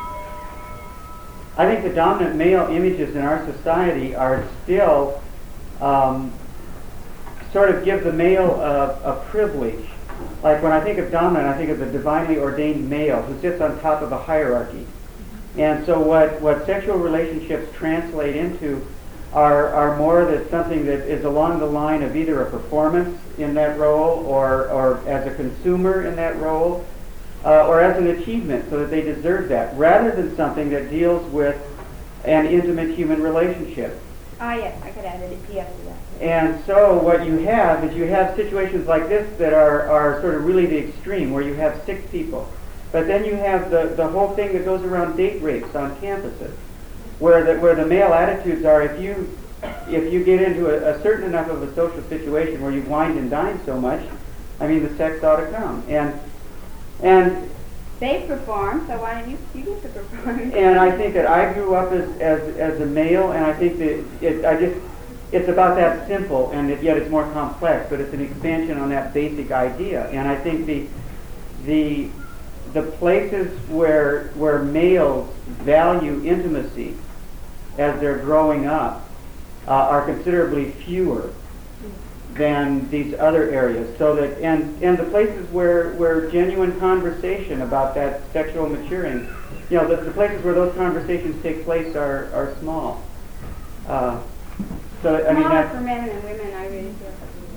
I think the dominant male images in our society are still um, sort of give the male a, a privilege. Like when I think of dominant, I think of the divinely ordained male who sits on top of a hierarchy. And so what, what sexual relationships translate into are, are more that something that is along the line of either a performance in that role or, or as a consumer in that role, Uh, or as an achievement, so that they deserve that, rather than something that deals with an intimate human relationship. Ah, yes, I could add an P F to that. And so what you have is you have situations like this that are, are sort of really the extreme, where you have six people. But then you have the, the whole thing that goes around date rapes on campuses, where the, where the male attitudes are, if you if you get into a, a certain enough of a social situation where you wined and dined so much, I mean, the sex ought to come. And And they perform, so why don't you, you get to perform? And I think that I grew up as, as, as a male, and I think that it, I just, it's about that simple, and it, yet it's more complex, but it's an expansion on that basic idea. And I think the, the, the places where, where males value intimacy as they're growing up uh, are considerably fewer than these other areas, so that and and the places where where genuine conversation about that sexual maturing, you know, the, the places where those conversations take place are are small. Uh, so I mean, Smaller that's, for men and women, I really feel.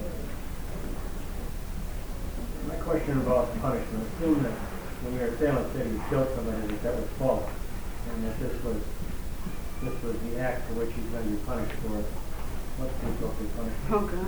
My question about punishment. Assume that when your assailant said you killed somebody, that that was false, and that this was this was the act for which he's going to be punished for it. What's the appropriate punishment? Oh, God.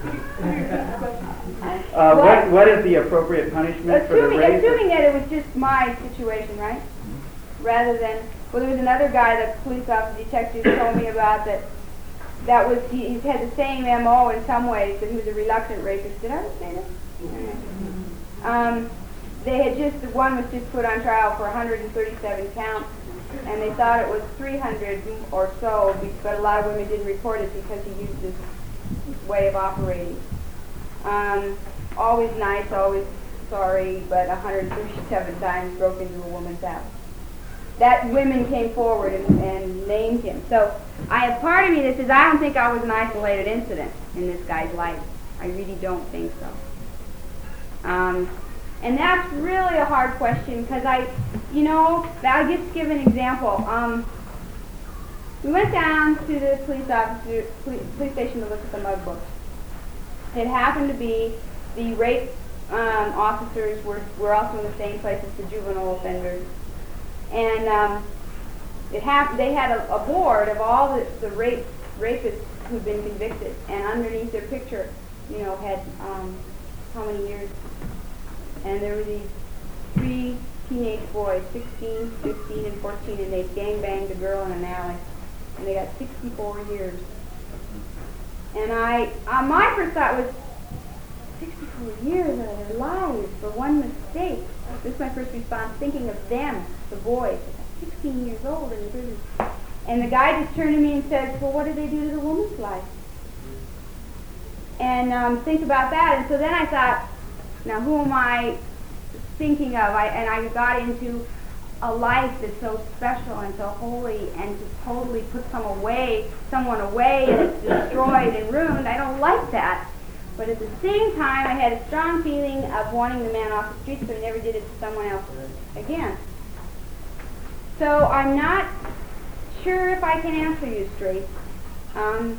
uh, what what is the appropriate punishment for the Assuming, rape? assuming that it was just my situation, right? Mm-hmm. Rather than, well, there was another guy that police officer detectives told me about that. That was he, he had the same M O in some ways, but he was a reluctant rapist. Did I ever say that? Mm-hmm. Um, they had just the one was just put on trial for one hundred thirty-seven counts. And they thought it was three hundred or so, but a lot of women didn't report it because he used this way of operating. Um, always nice, always sorry, but one hundred thirty-seven times broke into a woman's house. That women came forward and, and named him. So I have part of me that says I don't think I was an isolated incident in this guy's life. I really don't think so. Um, And that's really a hard question because I, you know, I'll just give an example. Um, we went down to the police officer, police, police station to look at the mug books. It happened to be the rape um, officers were, were also in the same place as the juvenile offenders. And um, it happened, they had a, a board of all the, the rape, rapists who'd been convicted. And underneath their picture, you know, had um, how many years. And there were these three teenage boys, sixteen, fifteen, and fourteen, and they gangbanged a girl in an alley. And they got sixty-four years. And I, uh, my first thought was, sixty-four years of their lives for one mistake. This is my first response, thinking of them, the boys, sixteen years old in prison. And the guy just turned to me and said, well, what did they do to the woman's life? And um, think about that. And so then I thought, now, who am I thinking of? I, and I got into a life that's so special and so holy, and to totally put some away, someone away and it's destroyed and ruined. I don't like that. But at the same time, I had a strong feeling of wanting the man off the street, so I never did it to someone else again. So I'm not sure if I can answer you straight. Um,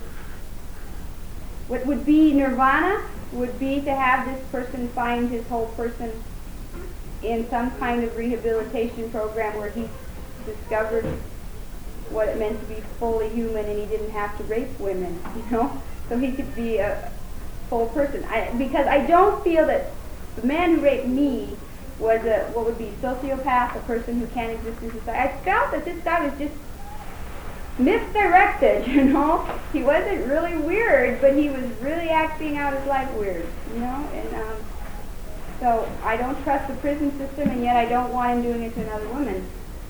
what would be nirvana would be to have this person find his whole person in some kind of rehabilitation program where he discovered what it meant to be fully human and he didn't have to rape women, you know? So he could be a full person. I, because I don't feel that the man who raped me was a, what would be, sociopath, a person who can't exist in society. I felt that this guy was just misdirected, you know? He wasn't really weird, but he was really acting out his life weird, you know? And um, so I don't trust the prison system, and yet I don't want him doing it to another woman.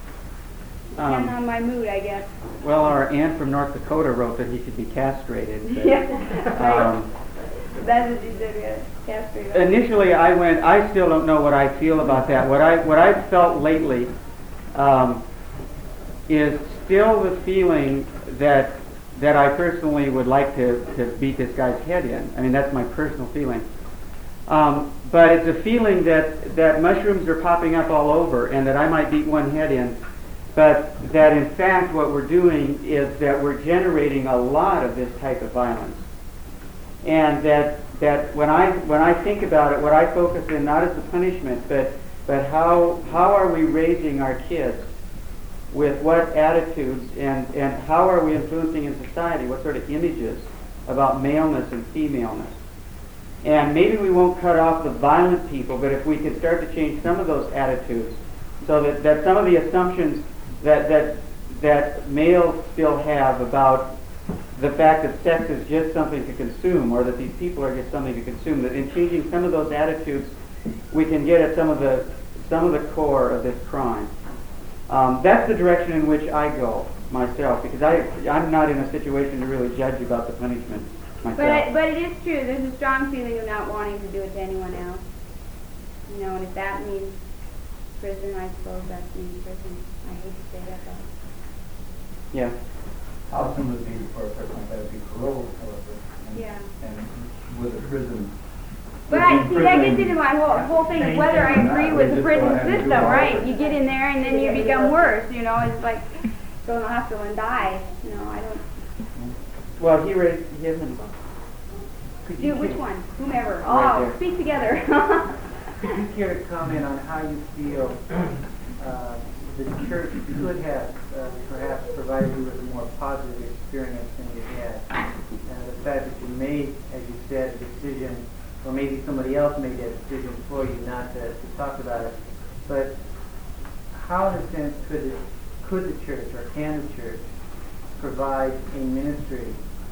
Depends Um, on my mood, I guess. Well, our aunt from North Dakota wrote that he should be castrated. but, Yeah, right. um, That's what she said, yeah. Castrate. Initially, I went. I still don't know what I feel about that. What I what I've felt lately um, is still the feeling that that I personally would like to, to beat this guy's head in. I mean, that's my personal feeling. Um, but it's a feeling that that mushrooms are popping up all over, and that I might beat one head in. But that in fact, what we're doing is that we're generating a lot of this type of violence. And that that when I when I think about it, what I focus in not as the punishment, but but how how are we raising our kids, with what attitudes, and and how are we influencing in society? What sort of images about maleness and femaleness? And maybe we won't cut off the violent people, but if we can start to change some of those attitudes, so that, that some of the assumptions that that that males still have about the fact that sex is just something to consume, or that these people are just something to consume, that in changing some of those attitudes, we can get at some of the some of the core of this crime. Um, that's the direction in which I go myself, because I I'm not in a situation to really judge about the punishment myself. But I, but it is true. There's a strong feeling of not wanting to do it to anyone else. You know, and if that means prison, I suppose that means prison. I hate to say that, but Yeah. How soon would it be for a person like that to be paroled, however? And, Yeah. And with a prison. But I see that gets into my whole whole thing of whether I agree with the prison system, right? You get in there and then you become worse. You know, it's like go in the hospital and die. You know, I don't. Well, he raised he hasn't. Could Do you which care- one? Whomever. Right Oh, there. speak together. Could you care to comment on how you feel uh, the church could have uh, perhaps provided you with a more positive experience than you had? And the fact that you made, as you said, a decision, or maybe somebody else made that decision for you not to, to talk about it. But how, in a sense, could it, could the church, or can the church, provide a ministry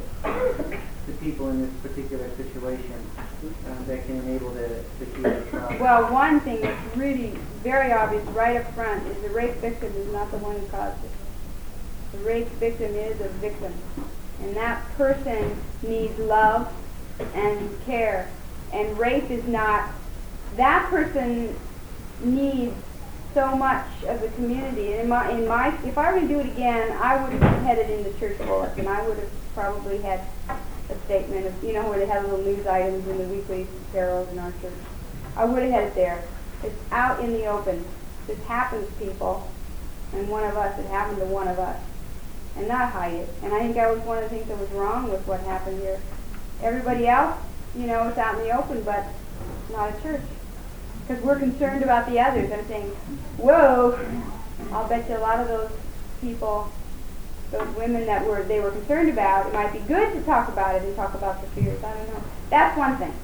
to people in this particular situation uh, that can enable the, the heal the problem? Well, one thing that's really very obvious right up front is the rape victim is not the one who caused it. The rape victim is a victim. And that person needs love and care. And rape is not, that person needs so much of the community. And in my, in my, if I were to do it again, I would have headed in the church bulletin. I would have probably had a statement of, you know, where they have little news items in the weekly carols in our church. I would have had it there. It's out in the open. This happens, people. And one of us, it happened to one of us. And not hide it. And I think that was one of the things that was wrong with what happened here. Everybody else, you know, it's out in the open, but not a church. Because we're concerned about the others. I'm saying, whoa, I'll bet you a lot of those people, those women that were they were concerned about, it might be good to talk about it and talk about the fears. I don't know. That's one thing.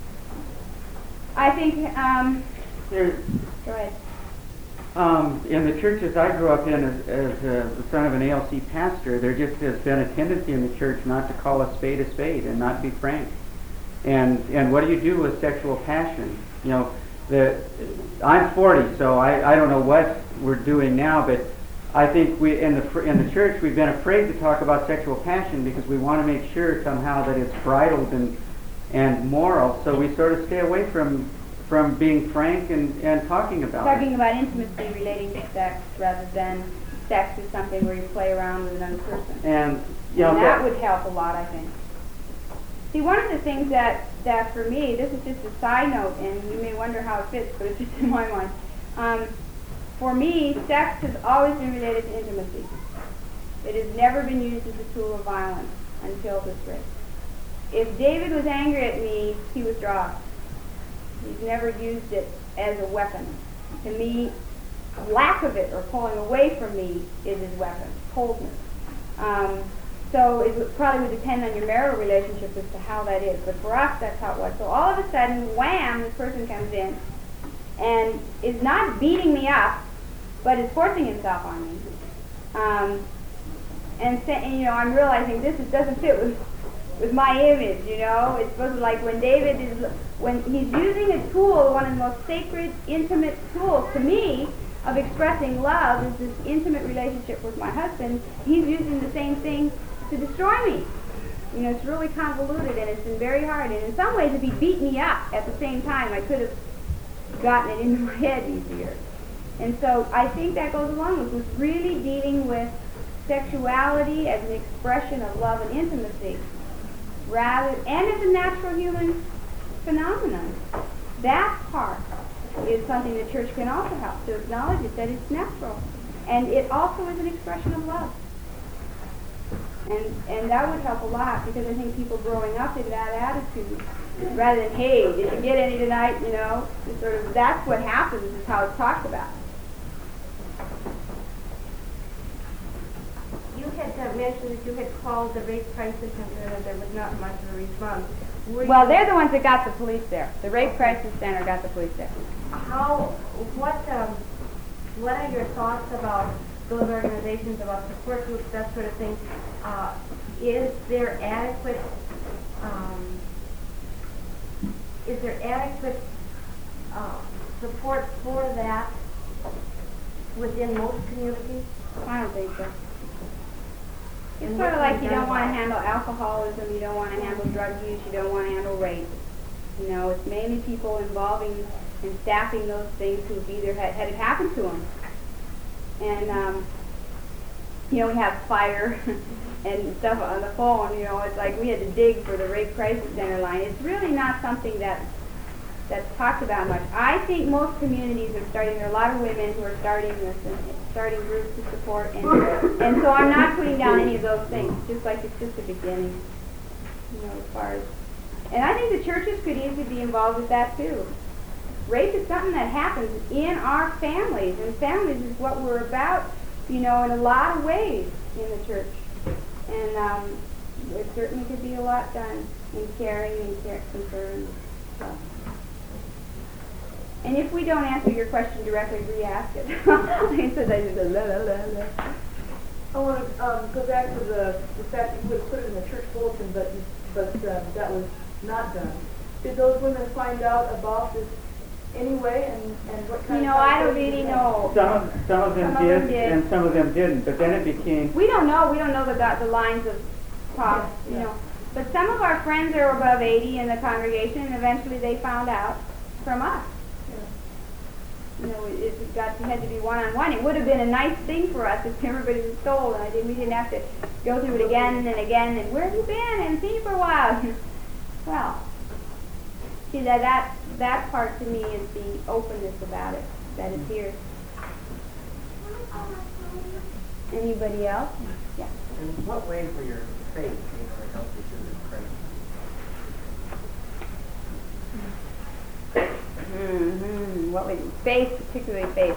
I think, um, There's, go ahead. Um, in the churches I grew up in as, as uh, the son of an A L C pastor, there just has been a tendency in the church not to call a spade a spade and not be frank. And and what do you do with sexual passion? You know, the I'm forty, so I, I don't know what we're doing now, but I think we in the in the church we've been afraid to talk about sexual passion because we want to make sure somehow that it's bridled and and moral. So we sort of stay away from. from being frank and, and talking about Talking it. about intimacy relating to sex rather than sex is something where you play around with another person. And, you know, and that that- would help a lot, I think. See, one of the things that that for me, this is just a side note, and you may wonder how it fits, but it's just in my mind. Um, for me, sex has always been related to intimacy. It has never been used as a tool of violence until this race. If David was angry at me, he withdraws. He's never used it as a weapon. To me, lack of it or pulling away from me is his weapon, coldness. Um, so it would, probably would depend on your marital relationship as to how that is. But for us, that's how it was. So all of a sudden, wham, this person comes in and is not beating me up, but is forcing himself on me. Um, and, say, and, you know, I'm realizing this is, doesn't fit with, with my image, you know. It's supposed to like when David is, when he's using a tool, one of the most sacred, intimate tools to me, of expressing love is this intimate relationship with my husband. He's using the same thing to destroy me. You know, it's really convoluted and it's been very hard. And in some ways, if he beat me up at the same time, I could have gotten it into my head easier. And so I think that goes along with, with really dealing with sexuality as an expression of love and intimacy, rather, and as a natural human phenomenon. That part is something the church can also help to acknowledge it, that it's natural. And it also is an expression of love. And and that would help a lot, because I think people growing up in that attitude, rather than, hey, did you get any tonight, you know, it's sort of, that's what happens, is how it's talked about. You had uh, mentioned that you had called the rape crisis center and there was not much of a response. Were Well, you- they're the ones that got the police there. The Rape Crisis Center got the police there. How, what, um, what are your thoughts about those organizations, about support groups, that sort of thing? Uh, is there adequate, um, is there adequate uh, support for that within most communities? I don't think so. It's And sort of what can like be you done don't want to about it? handle alcoholism, you don't want to handle drug use, you don't want to handle rape. You know, it's mainly people involving and staffing those things who've either had, had it happen to them. And, um, you know, we have fire and stuff on the phone, you know, it's like we had to dig for the Rape Crisis Center line. It's really not something that that's talked about much. I think most communities are starting, there are a lot of women who are starting this and starting groups to support, and, and so I'm not putting down any of those things, just like it's just a beginning, you know, as far as, and I think the churches could easily be involved with that too. Rape is something that happens in our families, and families is what we're about, you know, in a lot of ways in the church. And um, there certainly could be a lot done in caring and care, concern. So. And if we don't answer your question directly, re-ask it. So they just go, la, la, la, la. I want to um, go back to the, the fact that you would put it in the church bulletin, but but uh, that was not done. Did those women find out about this anyway, and, and what kind You of... know, I don't conversation really did they- know. Some of, some of them Some of them did, did. and some of them didn't, but then it became, We don't know. We don't know the, the lines of talk, Yeah, you yeah. know. But some of our friends are above eighty in the congregation, and eventually they found out from us. You know, it, it got it had to be one-on-one. It would have been a nice thing for us if everybody was told, and I didn't, we didn't have to go through it again and again, and where have you been? I haven't seen you for a while. Well, see, that, that, that part to me is the openness about it, that it's here. Anybody else? Yeah. In what ways were your faith able to help you through this crisis? Mm-hmm. What would faith, particularly faith?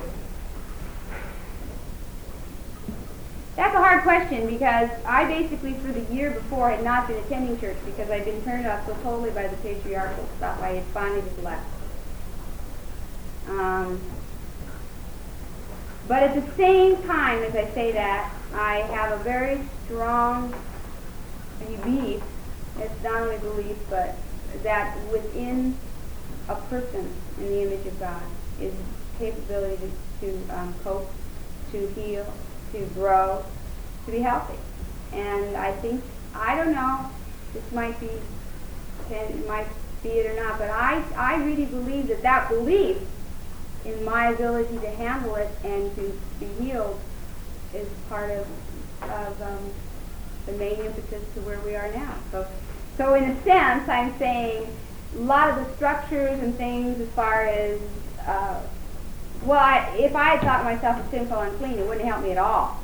That's a hard question, because I basically, for the year before, had not been attending church because I'd been turned off so totally by the patriarchal stuff. I had finally just left. Um, but at the same time, as I say that, I have a very strong belief, it's not only belief, but that within a person in the image of God is capability to, to um, cope, to heal, to grow, to be healthy. And I think, I don't know, this might be, it might be it or not, but I, I really believe that that belief in my ability to handle it and to be healed is part of, of um, the main impetus to where we are now. So, so in a sense, I'm saying a lot of the structures and things as far as, uh, well, I, if I had thought myself a sinful unclean, it wouldn't help me at all.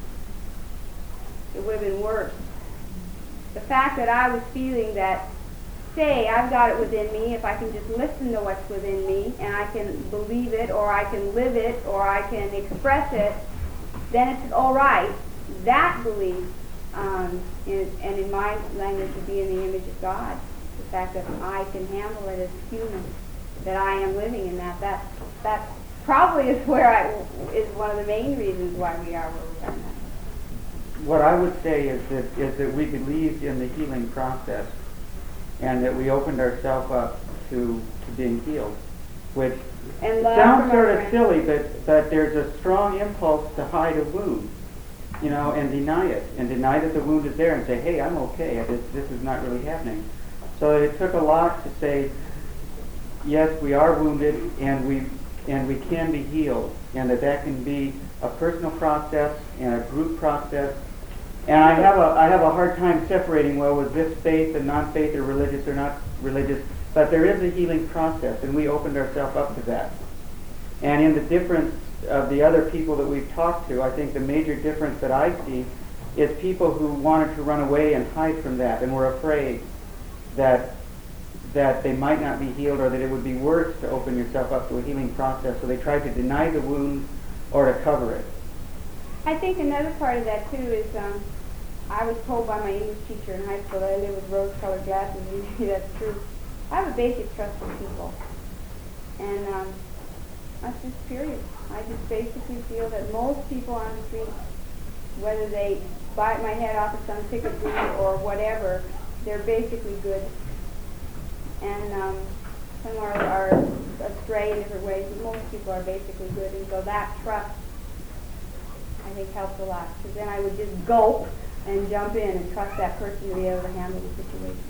It would have been worse. The fact that I was feeling that, say, I've got it within me, if I can just listen to what's within me, and I can believe it, or I can live it, or I can express it, then it's all right. That belief, um, in, and in my language would be in the image of God. The fact that I can handle it as human, that I am living in that, that, that probably is where I, is one of the main reasons why we are where we are now. What I would say is that, is that we believed in the healing process, and that we opened ourselves up to, to being healed, which And love sounds from sort our of friends. silly, but, but there's a strong impulse to hide a wound, you know, and deny it, and deny that the wound is there, and say, hey, I'm okay, this, this is not really happening. So it took a lot to say, yes, we are wounded, and we, and we can be healed, and that that can be a personal process and a group process. And I have a I have a hard time separating, well, was this faith and non-faith, or religious or not religious? But there is a healing process, and we opened ourselves up to that. And in the difference of the other people that we've talked to, I think the major difference that I see is people who wanted to run away and hide from that, and were afraid that that they might not be healed, or that it would be worse to open yourself up to a healing process. So they tried to deny the wound or to cover it. I think another part of that too is um, I was told by my English teacher in high school that I live with rose-colored glasses, and maybe that's true. I have a basic trust in people, and um, that's just period. I just basically feel that most people on the street, whether they bite my head off at some ticket booth or whatever, they're basically good. And um, some are, are astray in different ways, but most people are basically good, and so that trust, I think, helps a lot, because then I would just gulp and jump in and trust that person to be able to handle the situation.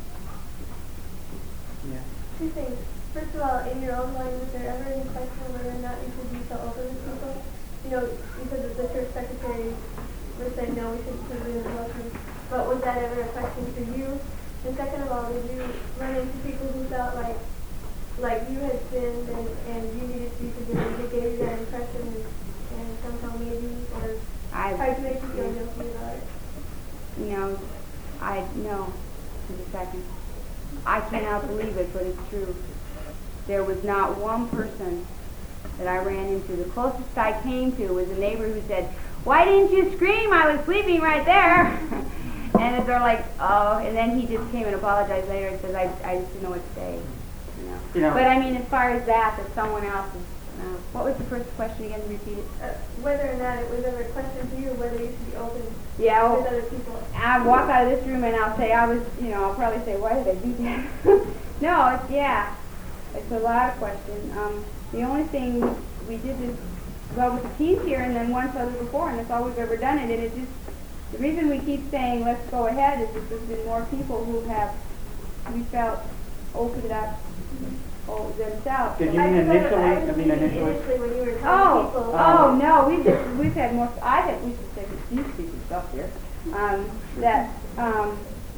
Yeah. Two things. First of all, in your own mind, was there ever any question whether or not you should be so open with people? You know, you said that the church secretary was saying, no, we shouldn't put it in the motion. But was that ever a question for you? And second of all, did you run into people who felt like like you had sinned and, and you needed to be forgiven? They gave you that impression, and, and somehow maybe, or I, tried to make you feel guilty about it? you know, I know, to the second. I cannot believe it, but it's true. There was not one person that I ran into. The closest I came to was a neighbor who said, "Why didn't you scream? I was sleeping right there." And they're like, oh, and then he just came and apologized later and says, I, I just didn't know what to say. You know. You know. But I mean, as far as that, that someone else is, uh, what was the first question again? Repeat it. Uh, whether or not it was ever a question to you, whether you should be open Yeah, with well, other people. I walk out of this room and I'll say I was, you know, I'll probably say, why did I do that? No, it's, yeah, it's a lot of questions. Um, the only thing we did is, well, with the teens here and then once other before, and that's all we've ever done it, and it just, the reason we keep saying let's go ahead is that there's been more people who have, we felt, opened up oh, themselves. Did you I mean just initially? I I was mean thinking initially. initially when you were telling Oh, people. oh no, we've just, we've had more, I had, we should say, you speak yourself here, um, that, um,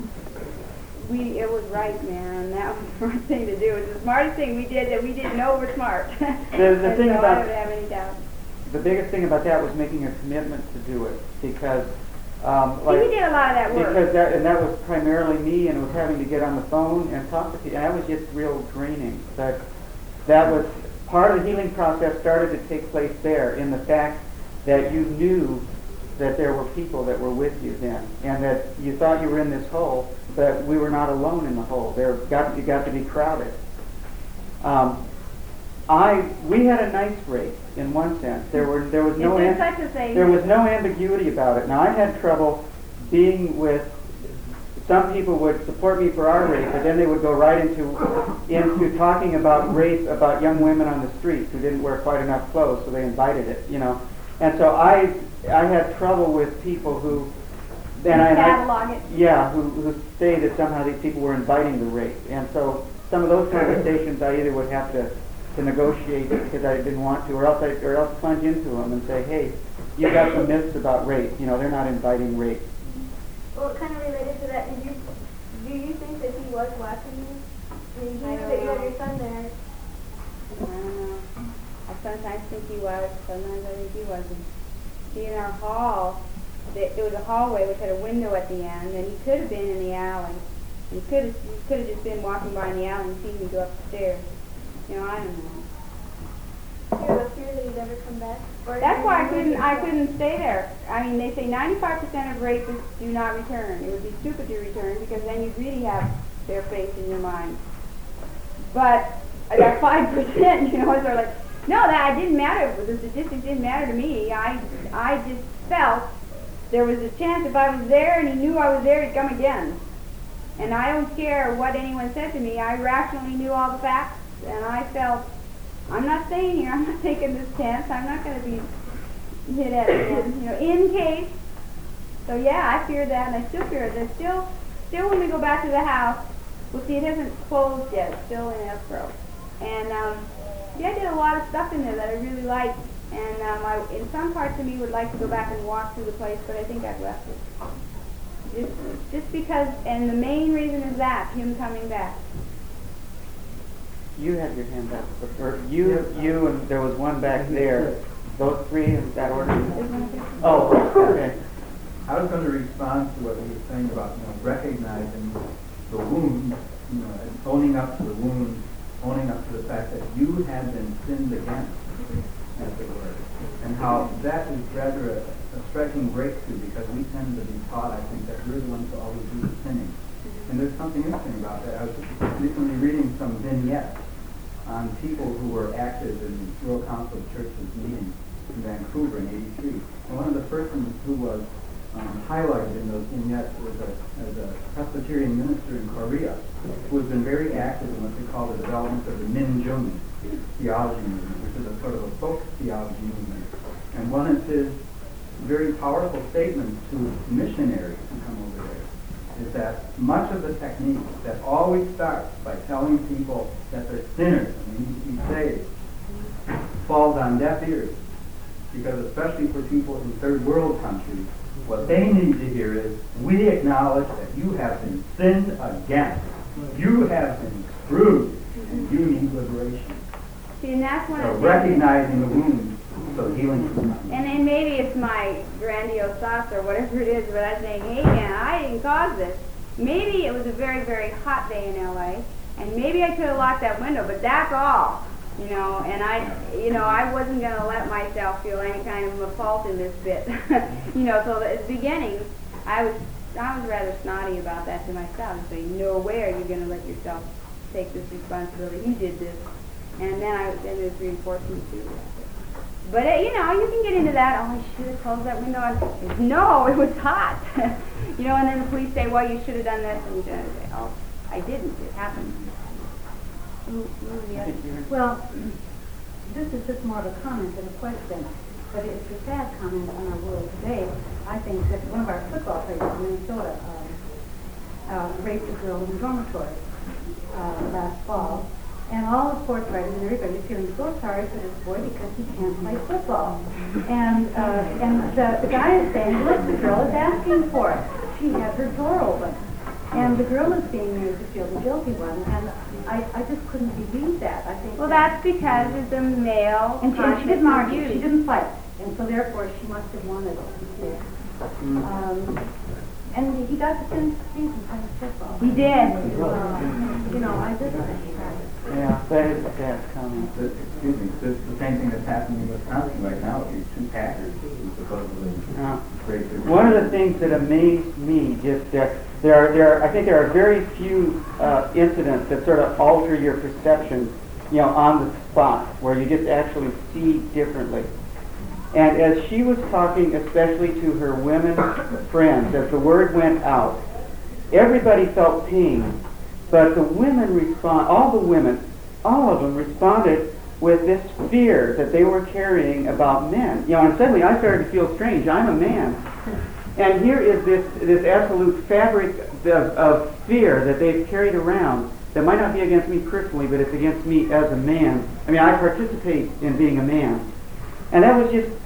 we, it was right, man, and that was the smart thing to do. It was the smartest thing we did that we didn't know we're smart. The- the And thing so about- I don't have any doubt. The biggest thing about that was making a commitment to do it, because um, See, like we did a lot of that work. because that and that was primarily me, and it was having to get on the phone and talk to people. And that was just real draining. But that was part of the healing process started to take place there, in the fact that you knew that there were people that were with you then, and that you thought you were in this hole, but we were not alone in the hole. There got you got to be crowded. Um, I we had a nice race in one sense. There were there was no If there's am- such a thing. there was no ambiguity about it. Now I had trouble being with some people would support me for our race, but then they would go right into into talking about race about young women on the streets who didn't wear quite enough clothes, so they invited it, you know. And so I I had trouble with people who then I, I catalog it. yeah who who say that somehow these people were inviting the race, and so some of those conversations I either would have to to negotiate because I didn't want to, or else I, or else plunge into them and say, hey, you got some myths about rape. You know, they're not inviting rape. Well, kind of related to that, did you, do you think that he was watching you? mean, he I knew don't that you had know. your son there. I don't know. I sometimes think he was, sometimes I think he wasn't. See, in our hall, th- there was a hallway which had a window at the end, and he could have been in the alley. He could have, he could have just been walking by in the alley and seen me go up the stairs. You know, I don't know. Do you have a fear that he'd ever come back? Or That's do why I you couldn't, I yourself? couldn't stay there. I mean, they say ninety-five percent of rapists do not return. It would be stupid to return because then you'd really have their face in your mind. But I got five percent, you know, so they're like, no, that it didn't matter. The statistics didn't matter to me. I, I just felt there was a chance if I was there and he knew I was there, he'd come again. And I don't care what anyone said to me. I rationally knew all the facts, and I felt, I'm not staying here. I'm not taking this chance. I'm not going to be hit at again, you know, in case. So yeah, I fear that, and I still fear it. There's still, still when we go back to the house, well, see, it hasn't closed yet. It's still in escrow. And um, yeah, I did a lot of stuff in there that I really liked. And um, I, in some parts of me would like to go back and walk through the place, but I think I've left it. Just, just because, and the main reason is that, him coming back. You had your hand up, or you, you, and there was one back there. Those three in that order? Oh, okay. I was going to respond to what you were saying about, you know, recognizing the wound, you know, and owning up to the wound, owning up to the fact that you had been sinned against, as it were, and how that is rather a, a striking breakthrough because we tend to be taught, I think, that we're the ones who always do the sinning. And there's something interesting about that. I was recently reading some vignettes on people who were active in the World Council of Churches meeting in Vancouver in eighty-three. And one of the persons who was um, highlighted in those vignettes was a, as a Presbyterian minister in Korea who has been very active in what they call the development of the Minjung theology movement, which is a sort of a folk theology movement. And one of his very powerful statements to missionaries who come over there is that much of the technique that always starts by telling people that they're sinners and they need to be saved falls on deaf ears. Because especially for people in third world countries, what they need to hear is, we acknowledge that you have been sinned against. You have been screwed, and you need liberation. See, and that's one So of the recognizing the wound, so healing can come. And then maybe it's my grandiose thoughts or whatever it is, but I'm saying, hey man, I didn't cause this. Maybe it was a very, very hot day in L A, and maybe I could have locked that window, but that's all. You know, and I, you know, I wasn't going to let myself feel any kind of a fault in this bit. You know, so at the beginning, I was, I was rather snotty about that to myself, saying, no way are you going to let yourself take this responsibility. He did this. And then I, then it was reinforcement too. But, uh, you know, you can get into that, oh, I should have closed that window. And, no, it was hot. You know, and then the police say, well, you should have done this. And you should say, oh, I didn't. It happened. Ooh, ooh, yeah. Well, this is just more of a comment than a question, but it's a sad comment on our world today. I think that one of our football players in Minnesota um, uh, raped a girl in the dormitory uh, last fall, and all the sports writers and everybody is feeling so sorry for this boy because he can't play football. And uh, and the, the guy is saying, look, the girl is asking for it. She had her door open. And the girl is being made to feel the guilty one, and I, I just couldn't believe that. I think Well, that, that's because it's a male and she, and she didn't argue, conscious she abuse. didn't fight, and so therefore she must have wanted it. Um, and he got the same season playing football. He did. Uh, you know, I just, Yeah, that is a sad comment. The- Excuse me, the, the same thing that's happening in Wisconsin right now with these two hackers who supposedly Yeah. raped their One of the things that amazed me just that there are, there are, I think there are very few uh, incidents that sort of alter your perception, you know, on the spot, where you just actually see differently. And as she was talking, especially to her women friends, as the word went out, everybody felt pain, but the women respond, all the women, all of them responded with this fear that they were carrying about men. You know, and suddenly I started to feel strange. I'm a man. And here is this, this absolute fabric of, of fear that they've carried around that might not be against me personally, but it's against me as a man. I mean, I participate in being a man. And that was just,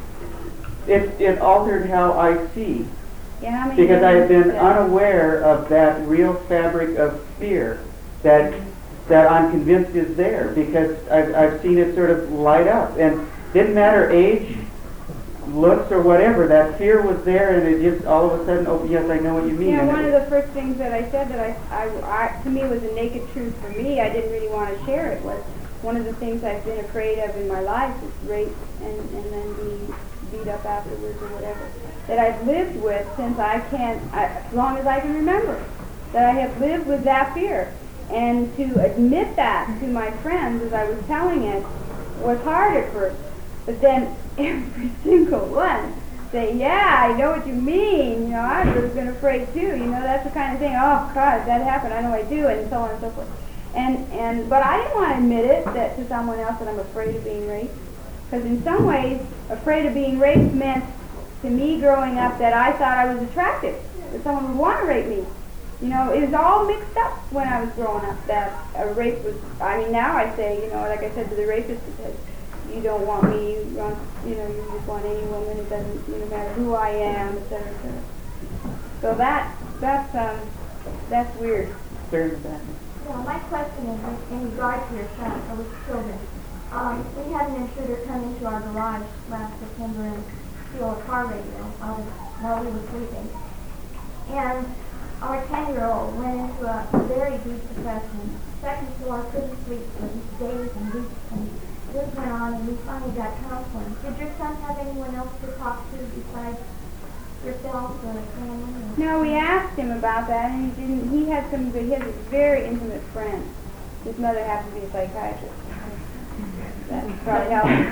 it, it altered how I see. Yeah, how many Because I had been women said- unaware of that real fabric of fear that that I'm convinced is there, because I've, I've seen it sort of light up. And didn't matter age, looks, or whatever, that fear was there, and it just all of a sudden, oh yes, I know what you mean. You know, And one it- of the first things that I said that I, I, I, to me was a naked truth for me, I didn't really want to share it, was one of the things I've been afraid of in my life is rape and, and then being beat up afterwards or whatever. That I've lived with since I can, I, as long as I can remember. That I have lived with that fear. And to admit that to my friends as I was telling it was hard at first. But then every single one say, yeah, I know what you mean. You know, I've really been afraid too. You know, that's the kind of thing, oh God, that happened, I know I do, and so on and so forth. And, and, but I didn't want to admit it that to someone else that I'm afraid of being raped. Because in some ways, afraid of being raped meant to me growing up that I thought I was attractive, that someone would want to rape me. You know, it was all mixed up when I was growing up, that a rape was, I mean, now I say, you know, like I said to the rapist, it says, you don't want me, you want, you know, you just want any woman, it doesn't, you know, matter who I am, et cetera, et cetera. So that, that's, um, that's weird. Turn it back. Well, my question is in- in regard to your son or with children. Um, we had an intruder come into our garage last September and steal a car radio while, while we were sleeping. And our ten-year-old went into a very deep depression. Second floor, couldn't sleep for days and weeks, and this went on, and we finally got counseling. Did your son have anyone else to talk to besides yourself or family? Or No, we asked him about that, and he didn't, he had some, he has a very intimate friend. His mother happened to be a psychiatrist. That probably helped.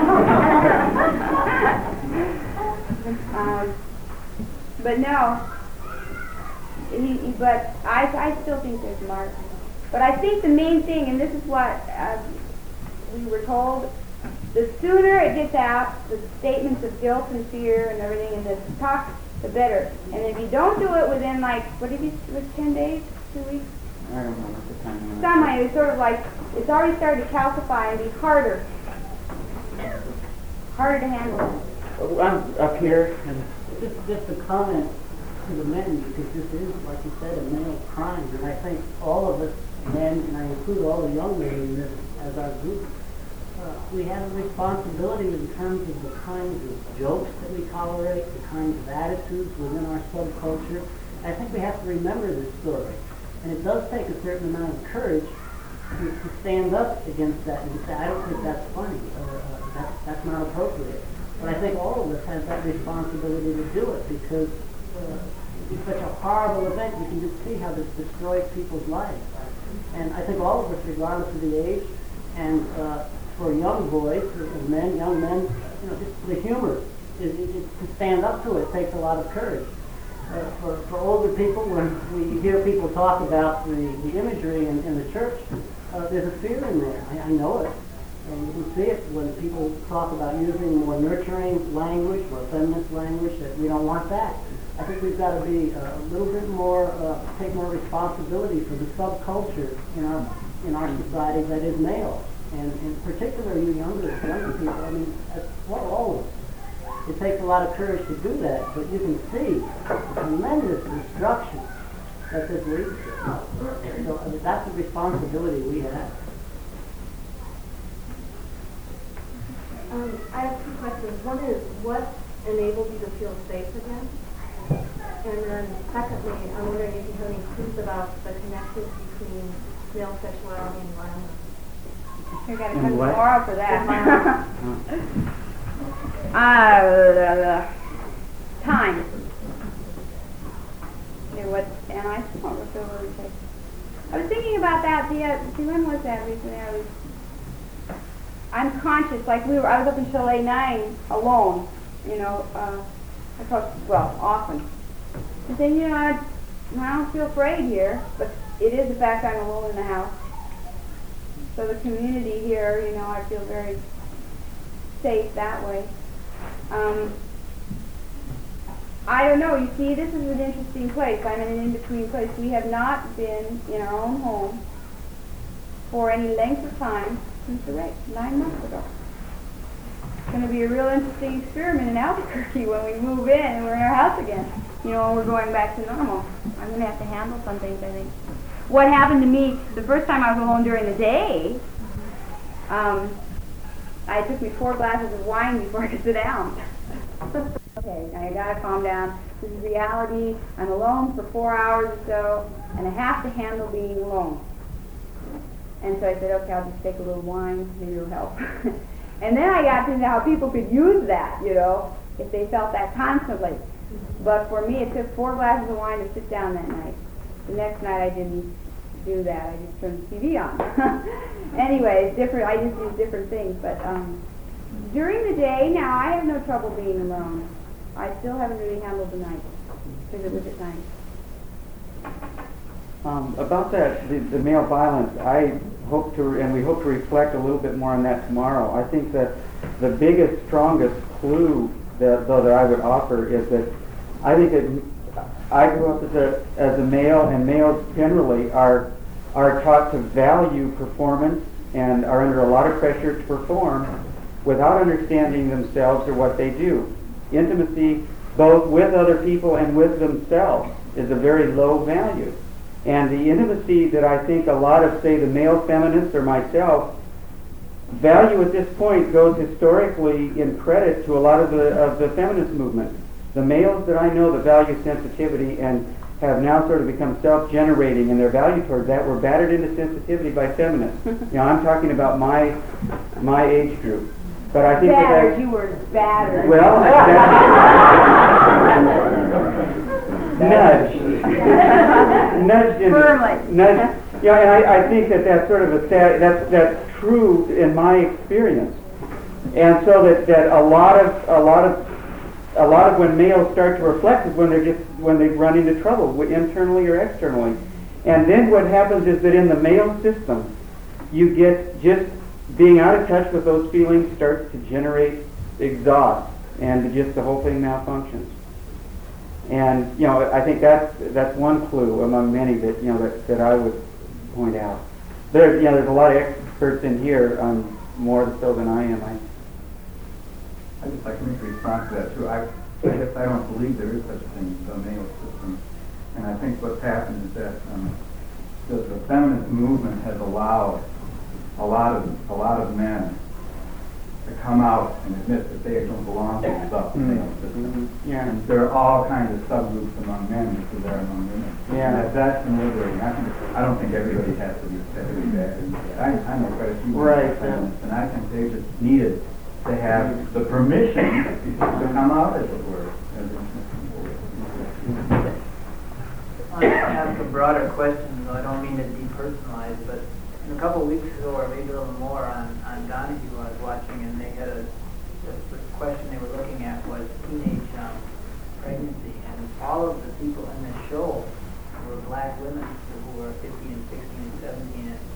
um, but no, he, he, but I, I still think there's marks. But I think the main thing, and this is what uh, we were told, the sooner it gets out, the statements of guilt and fear and everything, and the talk, the better. And if you don't do it within, like, what did you, was ten days, two weeks? I don't know what the time was. Somehow it's sort of like, it's already started to calcify and be harder. Harder to handle. Oh, I'm up here, and Just, just a comment to the men, because this is, like you said, a male crime, and I think all of us men, and I include all the young men in this as our group, uh, we have a responsibility in terms of the kinds of jokes that we tolerate, the kinds of attitudes within our subculture. I think we have to remember this story, and it does take a certain amount of courage to, to stand up against that and say, I don't think that's funny, or uh, that's, that's not appropriate. But I think all of us have that responsibility to do it, because uh, it's such a horrible event. You can just see how this destroys people's lives. And I think all of us, regardless of the age, and uh, for young boys, or men, young men, you know, just the humor, is, is, is to stand up to it takes a lot of courage. Uh, for, for older people, when we hear people talk about the, the imagery in, in the church, uh, there's a fear in there. I, I know it. And you can see it when people talk about using more nurturing language, more feminist language, that we don't want that. I think we've got to be uh, a little bit more, uh, take more responsibility for the subculture in our in our society that is male, and in particular you younger younger people. I mean, that's, well, all of us. It takes a lot of courage to do that, but you can see the tremendous destruction that this leads to. So I mean, that's a responsibility we have. Um, I have two questions. One is, what enabled you to feel safe again? And then secondly, I'm wondering if you have any clues about the connection between male sexuality and violence. You've got to And come what? tomorrow for that. uh, uh, time. You know what, and I won't refer what we say. I was thinking about that the uh, see, when was that recently? I was I'm conscious, like we were I was up in Chalet nine alone, you know, uh I thought, well, often. And then, you know, I, I don't feel afraid here, but it is the fact I'm alone in the house. So the community here, you know, I feel very safe that way. Um, I don't know, you see, this is an interesting place. I'm in an in-between place. We have not been in our own home for any length of time since the rape, nine months ago. It's going to be a real interesting experiment in Albuquerque when we move in and we're in our house again. You know, and we're going back to normal. I'm going to have to handle some things, I think. what happened to me the first time I was alone during the day, um, I took me four glasses of wine before I could sit down. Okay, now you gotta calm down. This is reality. I'm alone for four hours or so, and I have to handle being alone. And so I said, okay, I'll just take a little wine, maybe it'll help. And then I got to know how people could use that, you know, if they felt that constantly. But for me, it took four glasses of wine to sit down that night. The next night I didn't do that. I just turned the T V on. Anyway, it's different. I just use different things. But um, during the day, now I have no trouble being alone. I still haven't really handled the night because it was at night. Um, about that, the, the male violence, I hope to, and we hope to reflect a little bit more on that tomorrow. I think that the biggest, strongest clue that, though, that I would offer is that I think that I grew up as a, as a male, and males generally are, are taught to value performance and are under a lot of pressure to perform without understanding themselves or what they do. Intimacy, both with other people and with themselves, is a very low value. And the intimacy that I think a lot of, say, the male feminists or myself value at this point goes historically in credit to a lot of the of the feminist movement. The males that I know that value sensitivity and have now sort of become self-generating in their value towards that were battered into sensitivity by feminists. You know, I'm talking about my my age group. But I think battered, that you were battered. Well, nudge. Nudged into, Firmly. Nudged. Yeah, and I, I think that that's sort of a sad, that's, that's true in my experience. And so that, that a lot of, a lot of, a lot of when males start to reflect is when they're just, when they run into trouble, internally or externally. And then what happens is that in the male system, you get just being out of touch with those feelings starts to generate exhaust, and just the whole thing malfunctions. And you know, I think that's that's one clue among many that you know that, that I would point out. There, you know, there's a lot of experts in here, um, more so than I am. I, I just like to make a response to that too. I, I guess I don't believe there is such a thing as a male system, and I think what's happened is that um, the, the feminist movement has allowed a lot of a lot of men to come out and admit that they don't belong to the Mm-hmm. male system. Mm-hmm. Yeah. And there are all kinds of subgroups among men because there are among women. Yeah. And that, that's been liberating. I, think, I don't think everybody has to be heavily bad. I, I know quite a few Right, feminists, and I think they just needed to have the permission to come out, as it were. As it, I want to ask a broader question, though I don't mean to depersonalize, but a couple of weeks ago, or maybe a little more, on, on Donahue I was watching, and they had a, the, the question they were looking at was teenage um, pregnancy, and all of the people in the show were black women who were fifteen and sixteen and seventeen, and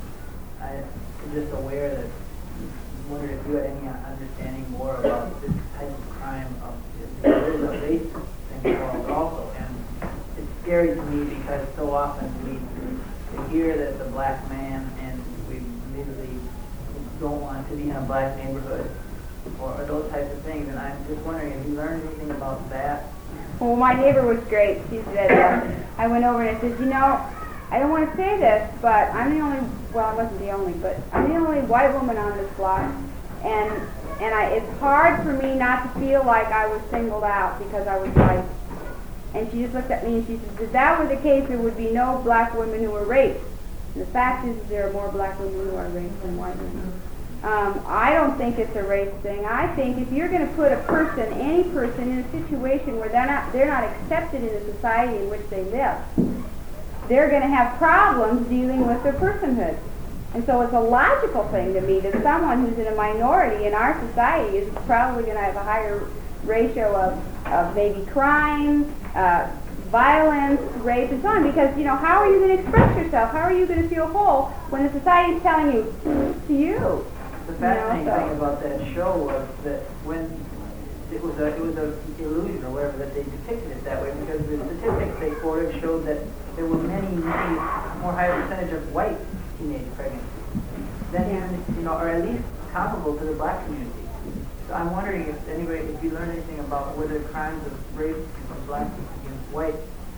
I'm just aware that I wondered if you had any understanding more about this type of crime. Of, there is a race thing involved also, and it's scary to me because so often we, we hear that the black man, and we immediately don't want to be in a black neighborhood, or, or those types of things. And I'm just wondering, have you learned anything about that? Well, my neighbor was great. She said, uh, I went over and I said, you know, I don't want to say this, but I'm the only, well, I wasn't the only, but I'm the only white woman on this block. And and I, it's hard for me not to feel like I was singled out because I was white. And she just looked at me and she said, if that were the case, there would be no black women who were raped. And the fact is, there are more black women who are raped than white women. Um, I don't think it's a race thing. I think if you're going to put a person, any person, in a situation where they're not they're not accepted in the society in which they live, they're going to have problems dealing with their personhood. And so it's a logical thing to me that someone who's in a minority in our society is probably going to have a higher ratio of, of maybe crime, uh, violence, rape, and so on. Because, you know, how are you going to express yourself? How are you going to feel whole when the society is telling you, to you? The fascinating You know, so. thing about that show was that when it was a it was a illusion or whatever that they depicted it that way, because the statistics they quoted showed that there were many, many more higher percentage of white teenage pregnancies than Yeah. even, you know, or at least comparable to the black community. So I'm wondering if anybody, if you learned anything about whether crimes of rape from black against white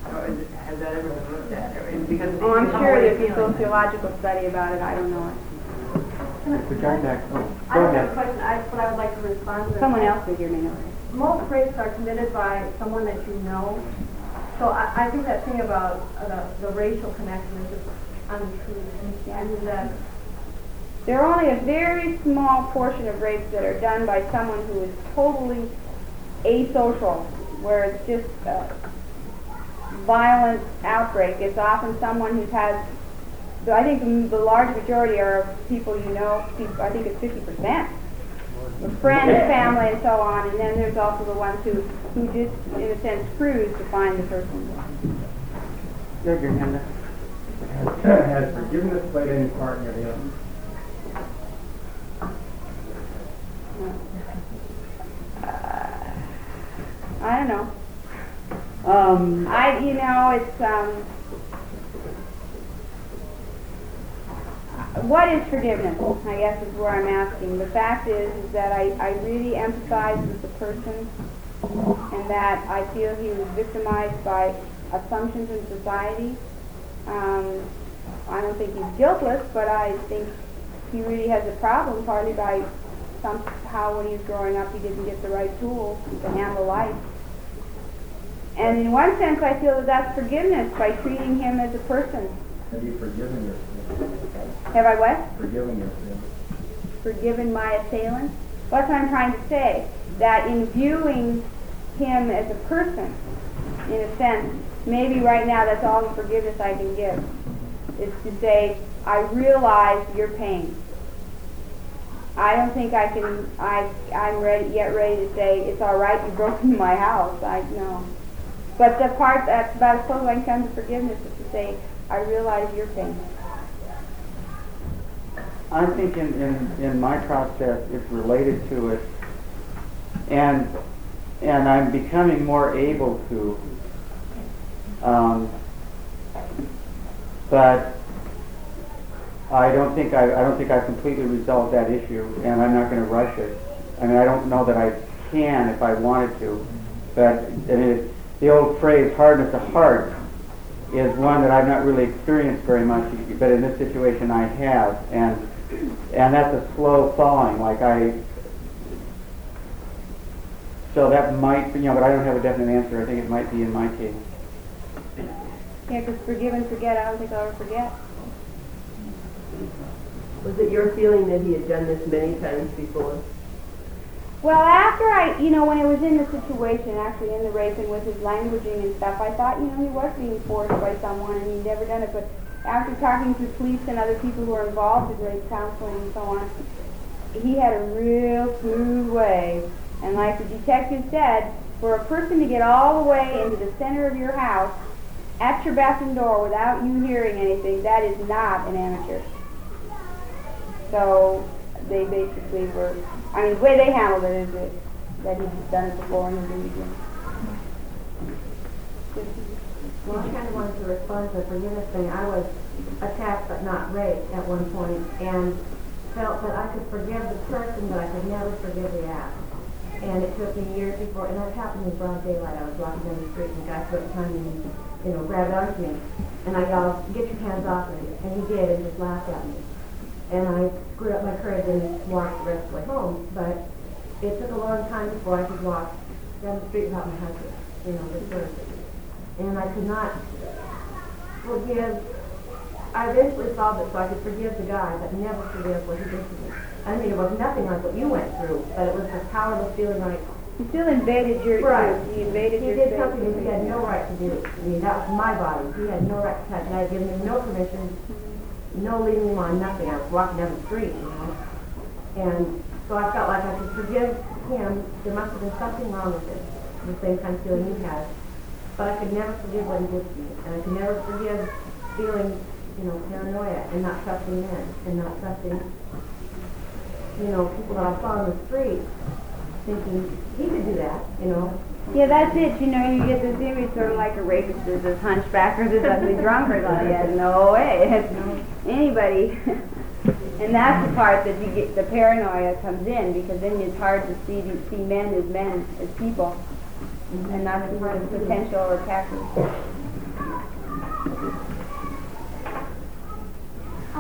Or is it- Has that ever been looked at? Or- and Because Oh, I'm you know sure what there's you're a feeling. sociological study about it, I don't know it. Mister Jarnack, oh, I go don't have a ahead. question, I, but I would like to respond to that. Someone else would hear me know. Most rapes are committed by someone that you know. So I, I think that thing about uh, the, the racial connection is just untrue. I mean, that, There are only a very small portion of rapes that are done by someone who is totally asocial, where it's just a violent outbreak. It's often someone who's had, so I think the, the large majority are people you know, people, I think it's fifty percent. Friends, family, and so on, and then there's also the ones who, who just, in a sense, cruise to find the person. You have your hand up. Has has forgiveness played any part in your healing? Uh, I don't know. Um, I, you know, it's, um, what is forgiveness? I guess is where I'm asking. The fact is, is that I, I really empathize with the person, and that I feel he was victimized by assumptions in society. Um, I don't think he's guiltless, but I think he really has a problem, partly by somehow when he was growing up he didn't get the right tools to handle life. And in one sense I feel that that's forgiveness, by treating him as a person. Have you forgiven your sins? Have I what? Forgiven your sins? Forgiven my assailant? That's what I'm trying to say. That in viewing him as a person, in a sense, maybe right now that's all the forgiveness I can give. Is to say, I realize your pain. I don't think I can, I, I'm ready, yet ready to say, it's all right, you broke into my house. I know. But the part that's about as close as I can come to forgiveness is to say, I realize your pain. I think in, in, in my process it's related to it, and and I'm becoming more able to, um, but I don't think I, I don't think I've completely resolved that issue, and I'm not going to rush it. I mean, I don't know that I can if I wanted to, but I mean, the old phrase "hardness of heart" is one that I've not really experienced very much, but in this situation I have, and and that's a slow thawing. Like I, so that might, you know, but I don't have a definite answer. I think it might be in my case. Yeah, because forgive and forget, I don't think I'll ever forget. Was it your feeling that he had done this many times before? Well, after I, you know, when I was in the situation, actually in the rape and with his languaging and stuff, I thought, you know, he was being forced by someone and he'd never done it. But after talking to police and other people who are involved in rape counseling and so on, he had a real smooth way. And like the detective said, for a person to get all the way into the center of your house, at your bathroom door without you hearing anything, that is not an amateur. So they basically were, I mean, the way they handled it is that, that he'd done it before and he'd do it again. Well, I kind of wanted to respond to the forgiveness thing. I was attacked but not raped at one point, and felt that I could forgive the person, but I could never forgive the act. And it took me years before, and that happened in broad daylight. I was walking down the street, and the guy put his hand and, you know, grabbed onto me. And I yelled, "Get your hands off me." And he did, and just laughed at me. And I screwed up my courage and walked the rest of the way home. But it took a long time before I could walk down the street without my husband, you know, the first. And I could not forgive. I eventually solved it so I could forgive the guy, but never forgive what he did to me. I mean, it was nothing like what you went through, but it was a powerless feeling like, He still invaded your, right. he invaded He your did space. something that he had no right to do. I mean, that was my body. He had no right to touch it. I had given him no permission, no leading him on, nothing. I was walking down the street, you know. And so I felt like I could forgive him. There must have been something wrong with it, the same kind of feeling he had. But I could never forgive what he did to me. And I could never forgive feeling, you know, paranoia and not trusting men and not trusting, you know, people that I saw on the street, thinking he could do that, you know. Yeah, that's it. You know, you get this image sort of like a rapist or this hunchback or this ugly drunkard. Like, yeah, no way. It's anybody. And that's the part that you get, the paranoia comes in, because then it's hard to see see men as men, as people, and not as potential attackers.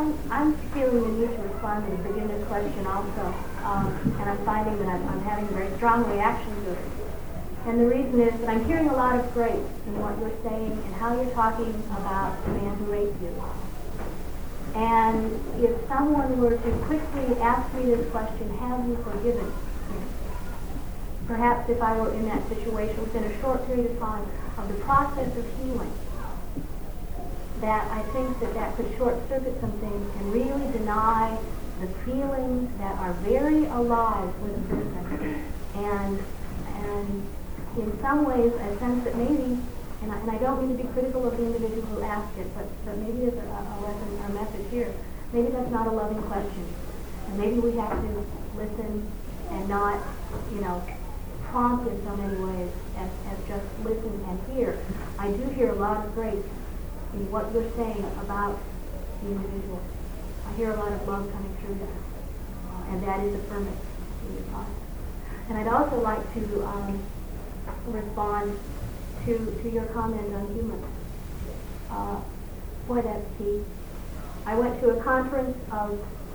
I'm, I'm feeling the need to respond to the forgiveness question also, um, and I'm finding that I'm, I'm having a very strong reaction to it. And the reason is that I'm hearing a lot of grace in what you're saying and how you're talking about the man who raped you. And if someone were to quickly ask me this question, have you forgiven him? Perhaps if I were in that situation within a short period of time of the process of healing, that I think that that could short-circuit some things and really deny the feelings that are very alive with a person. And, and in some ways, I sense that maybe, and I, and I don't mean to be critical of the individual who asked it, but, but maybe there's a, a lesson or a message here. Maybe that's not a loving question. And maybe we have to listen and not, you know, prompt in so many ways as, as just listen and hear. I do hear a lot of grace in what you're saying about the individual. I hear a lot of love coming through that. Uh, and that is affirming in your process. And I'd also like to um, respond to, to your comment on humor. Uh, boy, that's key. I went to a conference of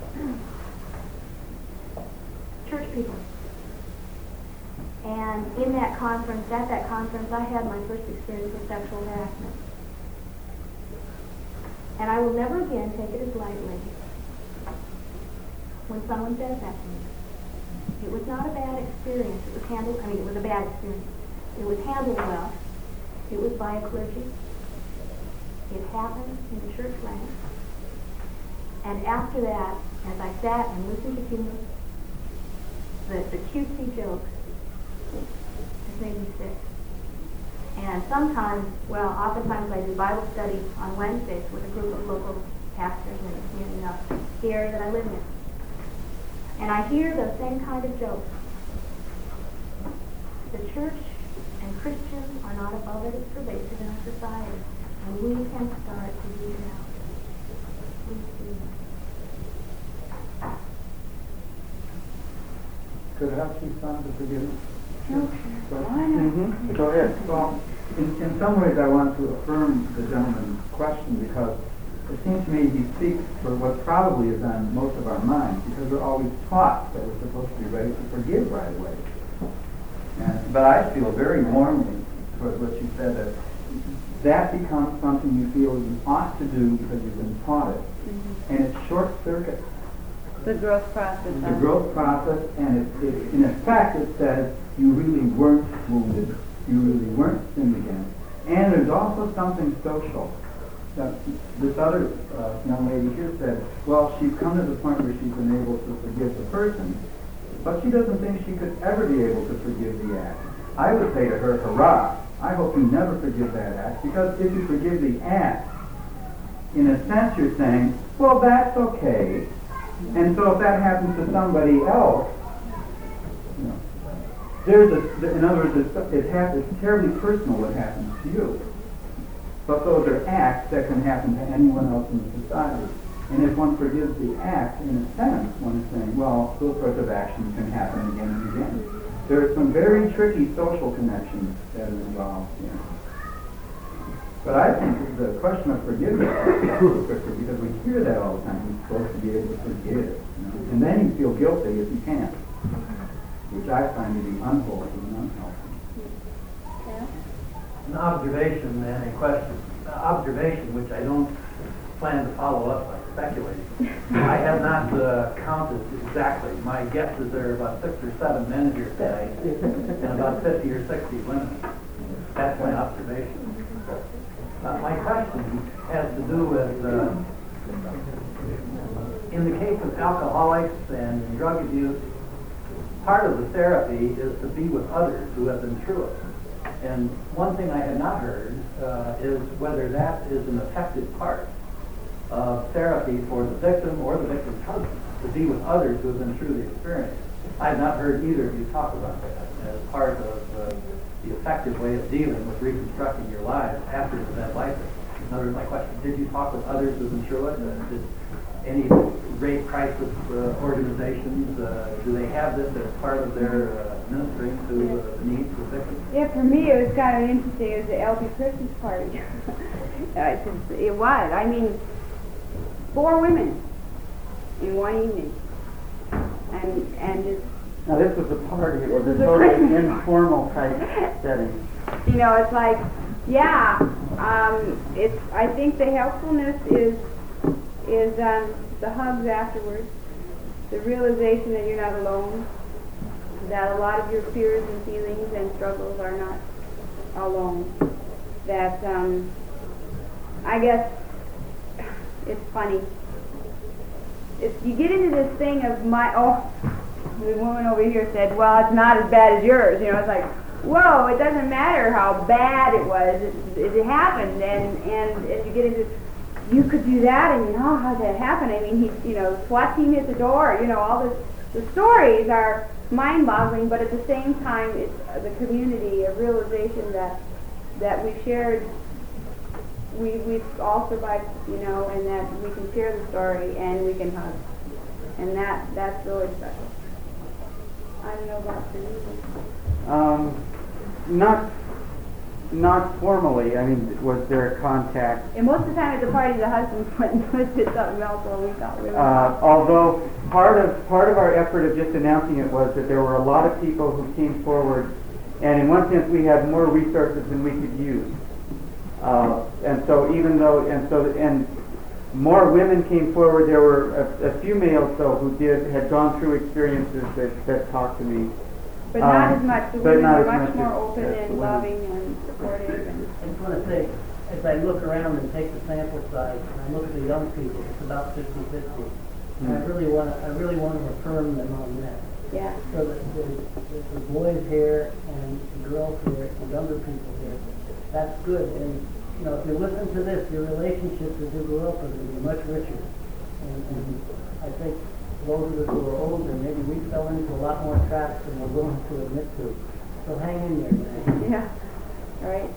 church people. And in that conference, at that conference, I had my first experience with sexual harassment. And I will never again take it as lightly when someone says that to me. It was not a bad experience. It was handled, I mean, it was a bad experience. It was handled well. It was by a clergy. It happened in the church ranks. And after that, as I sat and listened to humor, the, the cutesy jokes just made me sick. And sometimes, well, oftentimes I do Bible study on Wednesdays with a group of local pastors in, in uh, the area that I live in. And I hear those same kind of jokes. The church and Christians are not above it. It's pervasive in our society. And we can start to do it now. Please do that. Could I help you respond to forgiveness? Mm-hmm. Go ahead. Well, in, in some ways I want to affirm the gentleman's question because it seems to me he speaks for what probably is on most of our minds because we're always taught that we're supposed to be ready to forgive right away. And, but I feel very warmly towards what you said that that becomes something you feel you ought to do because you've been taught it. Mm-hmm. And it short-circuits the growth process. the growth process, and it, it, in effect it says you really weren't wounded, you really weren't sinned against. And there's also something social. Now, this other uh, young lady here said, well, she's come to the point where she's been able to forgive the person, but she doesn't think she could ever be able to forgive the act. I would say to her, hurrah, I hope you never forgive that act, because if you forgive the act, in a sense you're saying, well, that's okay. And so if that happens to somebody else, you know, there's a, in other words, it's, it has, it's terribly personal what happens to you. But those are acts that can happen to anyone else in the society. And if one forgives the act, in a sense, one is saying, well, those sorts of actions can happen again and again. There are some very tricky social connections that are involved here. But I think the question of forgiveness is quicker because we hear that all the time. We're supposed to be able to forgive. You know? And then you feel guilty if you can't, which I find to be unwholesome and unhealthy. An observation and a question. An observation which I don't plan to follow up by speculating. I have not uh, counted exactly. My guess is there are about six or seven men here today and about fifty or sixty women. That's my observation. Uh, my question has to do with, uh, in the case of alcoholics and drug abuse, part of the therapy is to be with others who have been through it. And one thing I had not heard uh, is whether that is an effective part of therapy for the victim or the victim's husband, to be with others who have been through the experience. I have not heard either of you talk about that as part of uh, the effective way of dealing with reconstructing your lives after an event like this. In other words, my question, did you talk with others who have been through it? Uh, did any rape crisis uh, organizations, uh, do they have this as part of their uh, ministering to uh, the needs of victims? Yeah, for me it was kind of interesting. It was the L P Christmas party. uh, it, just, it was. I mean, four women in one evening. And, and it's, Now, this was a party, it was This a is a totally Christmas informal type setting. you know, it's like, yeah, um, it's, I think the helpfulness is, is, um, the hugs afterwards, the realization that you're not alone, that a lot of your fears and feelings and struggles are not alone, that, um, I guess, it's funny. It's, you get into this thing of my, oh, the woman over here said, well, it's not as bad as yours, you know, it's like, whoa, it doesn't matter how bad it was, it, it happened, and, and, and you get into, you could do that, and you know, how did that happen? I mean, he, you know, SWAT team hit the door, you know, all this, the stories are mind-boggling, but at the same time, it's the community, a realization that, that we shared, we, we've all survived, you know, and that we can share the story, and we can hug, and that, that's really special. I don't know about for you. Um, not, not formally, I mean, was there contact? And most of the time at the party, the husband went and did something else while we thought we were. Uh, although part of, part of our effort of just announcing it was that there were a lot of people who came forward, and in one sense we had more resources than we could use. Uh, and so even though, and so, and more women came forward, there were a, a few males though who did, had gone through experiences that, that talked to me. But not Um, as much. The but women not were as much much more as- open as the and women. loving and supportive. And I just want to say, as I look around and take the sample size, and I look at the young people, it's about fifty fifty. And I Hmm. really want to, I really want to affirm them on that. yeah. So that the, that the boys here and the girls here, the younger people here, that's good. And, you know, if you listen to this, your relationships as you grow up are going to be much richer. And, and I think those of us who are older, maybe we fell into a lot more traps than we're willing to admit to. So hang in there, man. Yeah. All right.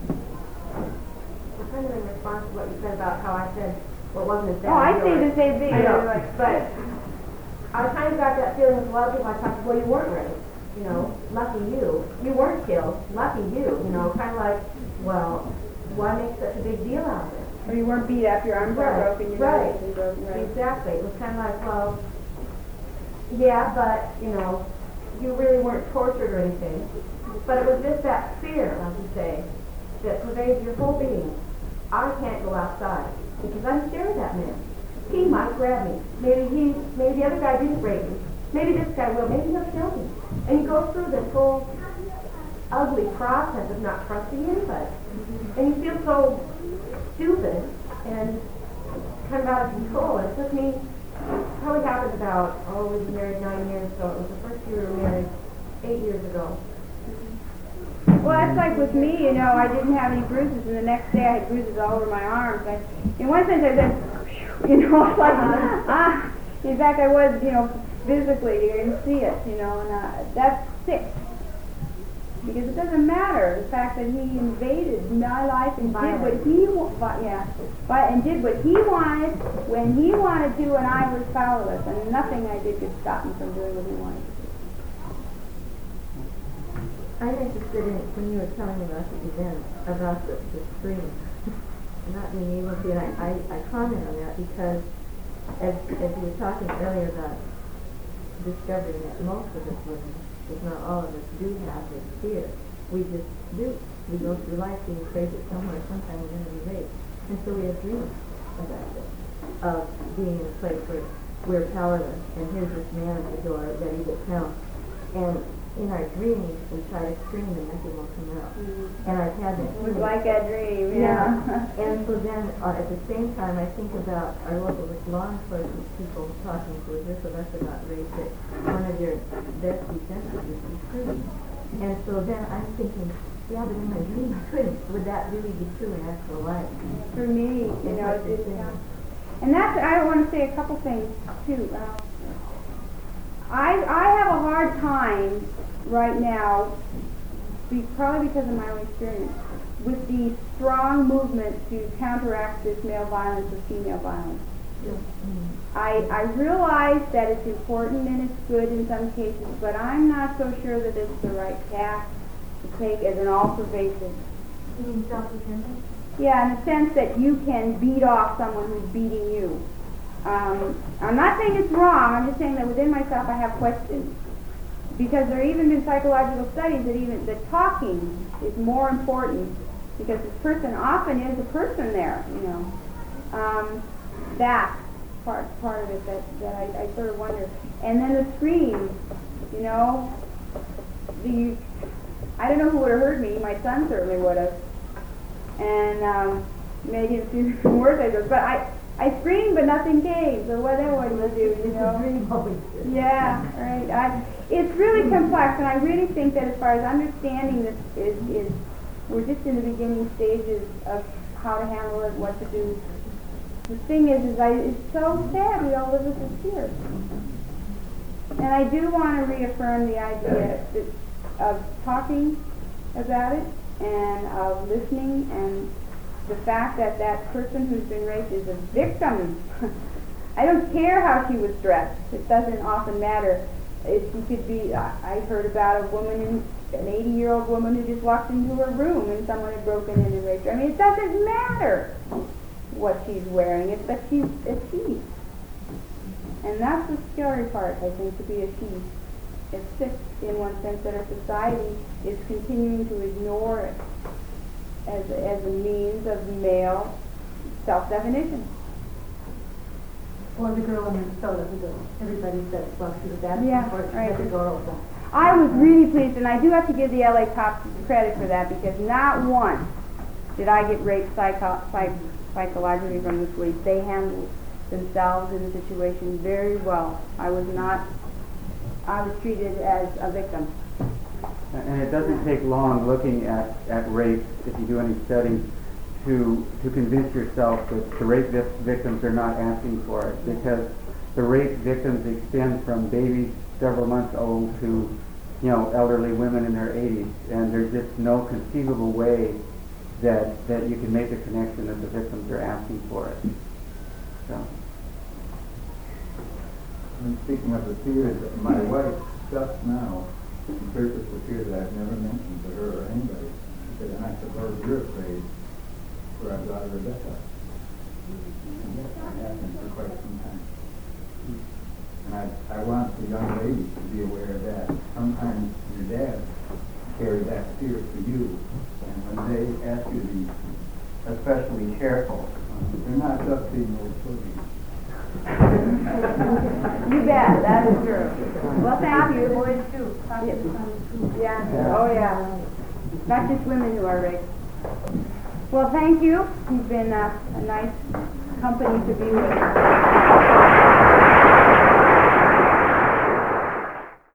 Kind of in response to what you said about how I said, well, it wasn't as bad Oh, I as say yours. the same thing. I know, Like, but I kind of got that feeling with a lot of people I talked to, well, you weren't raped, you know, lucky you. You weren't killed, lucky you, you know, kind of like, well, why make such a big deal out of it? or you weren't beat up, your arms Right, are broken, your right. nose is broken. Right. Exactly, it was kind of like, well, yeah, but, you know, you really weren't tortured or anything. But it was just that fear, like you say, that pervades your whole being. I can't go outside because I'm scared of that man. He might grab me. Maybe he, maybe the other guy didn't rape me. Maybe this guy will. Maybe he'll kill me. And you go through this whole ugly process of not trusting anybody. And you feel so stupid and kind of out of control. And it took me, probably happened about, oh, we were married nine years ago. It was the first year we were married eight years ago. Well, that's like with me, you know, I didn't have any bruises, and the next day I had bruises all over my arms. I, in one sense, I said, you know, it's like, ah. In fact, I was, you know, physically, you can see it, you know, and uh, that's sick. Because it doesn't matter the fact that he invaded my life and did what he wa- yeah, but and did what he wanted when he wanted to, and I was powerless, and nothing I did could stop him from doing what he wanted to do. I'm interested in when you were telling me about the event, about the, the screen, not being able to, and I, I, I comment on that because as, as you were talking earlier about discovering that most of us women, if not all of us, do have this fear. We just do. We go through life being afraid that somewhere, sometime we're going to be raped. And so we have dreams about it, of being in a place where we're powerless, and here's this man at the door ready to pounce. And in our dreams, we try to scream and nothing will come out. Mm-hmm. And I've had that It was feeling. like a dream, yeah. Yeah. And so then, uh, at the same time, I think about our local law enforcement people talking to a group of us about rape, that one of your best defenses is to scream. And so then I'm thinking, yeah, but in my dream I couldn't. Would that really be true in actual life? For me, you know, it's, yeah. And that's, I want to say a couple things, too. Uh, I, I have a hard time right now, be, probably because of my own experience, with the strong movement to counteract this male violence with female violence. Mm-hmm. I, I realize that it's important and it's good in some cases, but I'm not so sure that it's the right path to take as an all-pervasive. You mean self-defense? Yeah, in the sense that you can beat off someone who's beating you. Um, I'm not saying it's wrong, I'm just saying that within myself I have questions. Because there have even been psychological studies that even, that talking is more important, because this person often is a person there, you know. Um, that part, part of it that, that I, I sort of wonder. And then the screams, you know, the, I don't know who would have heard me, my son certainly would have. And um, maybe a few words I just, but I, I screamed but nothing came, so what then what do you do, you know? Yeah, right. I, it's really complex, and I really think that as far as understanding this is, is we're just in the beginning stages of how to handle it, what to do. The thing is, is I, it's so sad we all live with this fear. And I do want to reaffirm the idea that, of talking about it, and of listening, and the fact that that person who's been raped is a victim. I don't care how she was dressed. It doesn't often matter. If she could be, I, I heard about a woman, an eighty-year-old woman who just walked into her room and someone had broken in and raped her. I mean, it doesn't matter what she's wearing. It's that she's a she. And that's the scary part, I think, to be a she. It's sick in one sense that our society is continuing to ignore it as a, as a means of male self-definition. Or the girl in Minnesota who goes, everybody says, well, she was asking Yeah, for it, she right. had the door open. I was really pleased, and I do have to give the L A cops credit for that, because not once did I get raped psycho- psych- psychologically from the police. They handled themselves in the situation very well. I was not, I was treated as a victim. And it doesn't take long looking at, at rape, if you do any studying, to to convince yourself that the rape vi- victims are not asking for it, because the rape victims extend from babies several months old to, you know, elderly women in their eighties, and there's just no conceivable way that that you can make a connection that the victims are asking for it. So. And speaking of the fears, my wife just now surfaced the fear that I've never mentioned to her or anybody. She said, and I suppose you're afraid for our daughter Rebecca. And yes, I have been for quite some time. And I, I want the young ladies to be aware of that. Sometimes your dad carried that fear for you. And when they ask you to be especially careful, they're not just being old children. You bet, that is true. Well, thank you. Boys too. Yeah. yeah, oh yeah. Not just women who are raped. Well, thank you. You've been uh, a nice company to be with.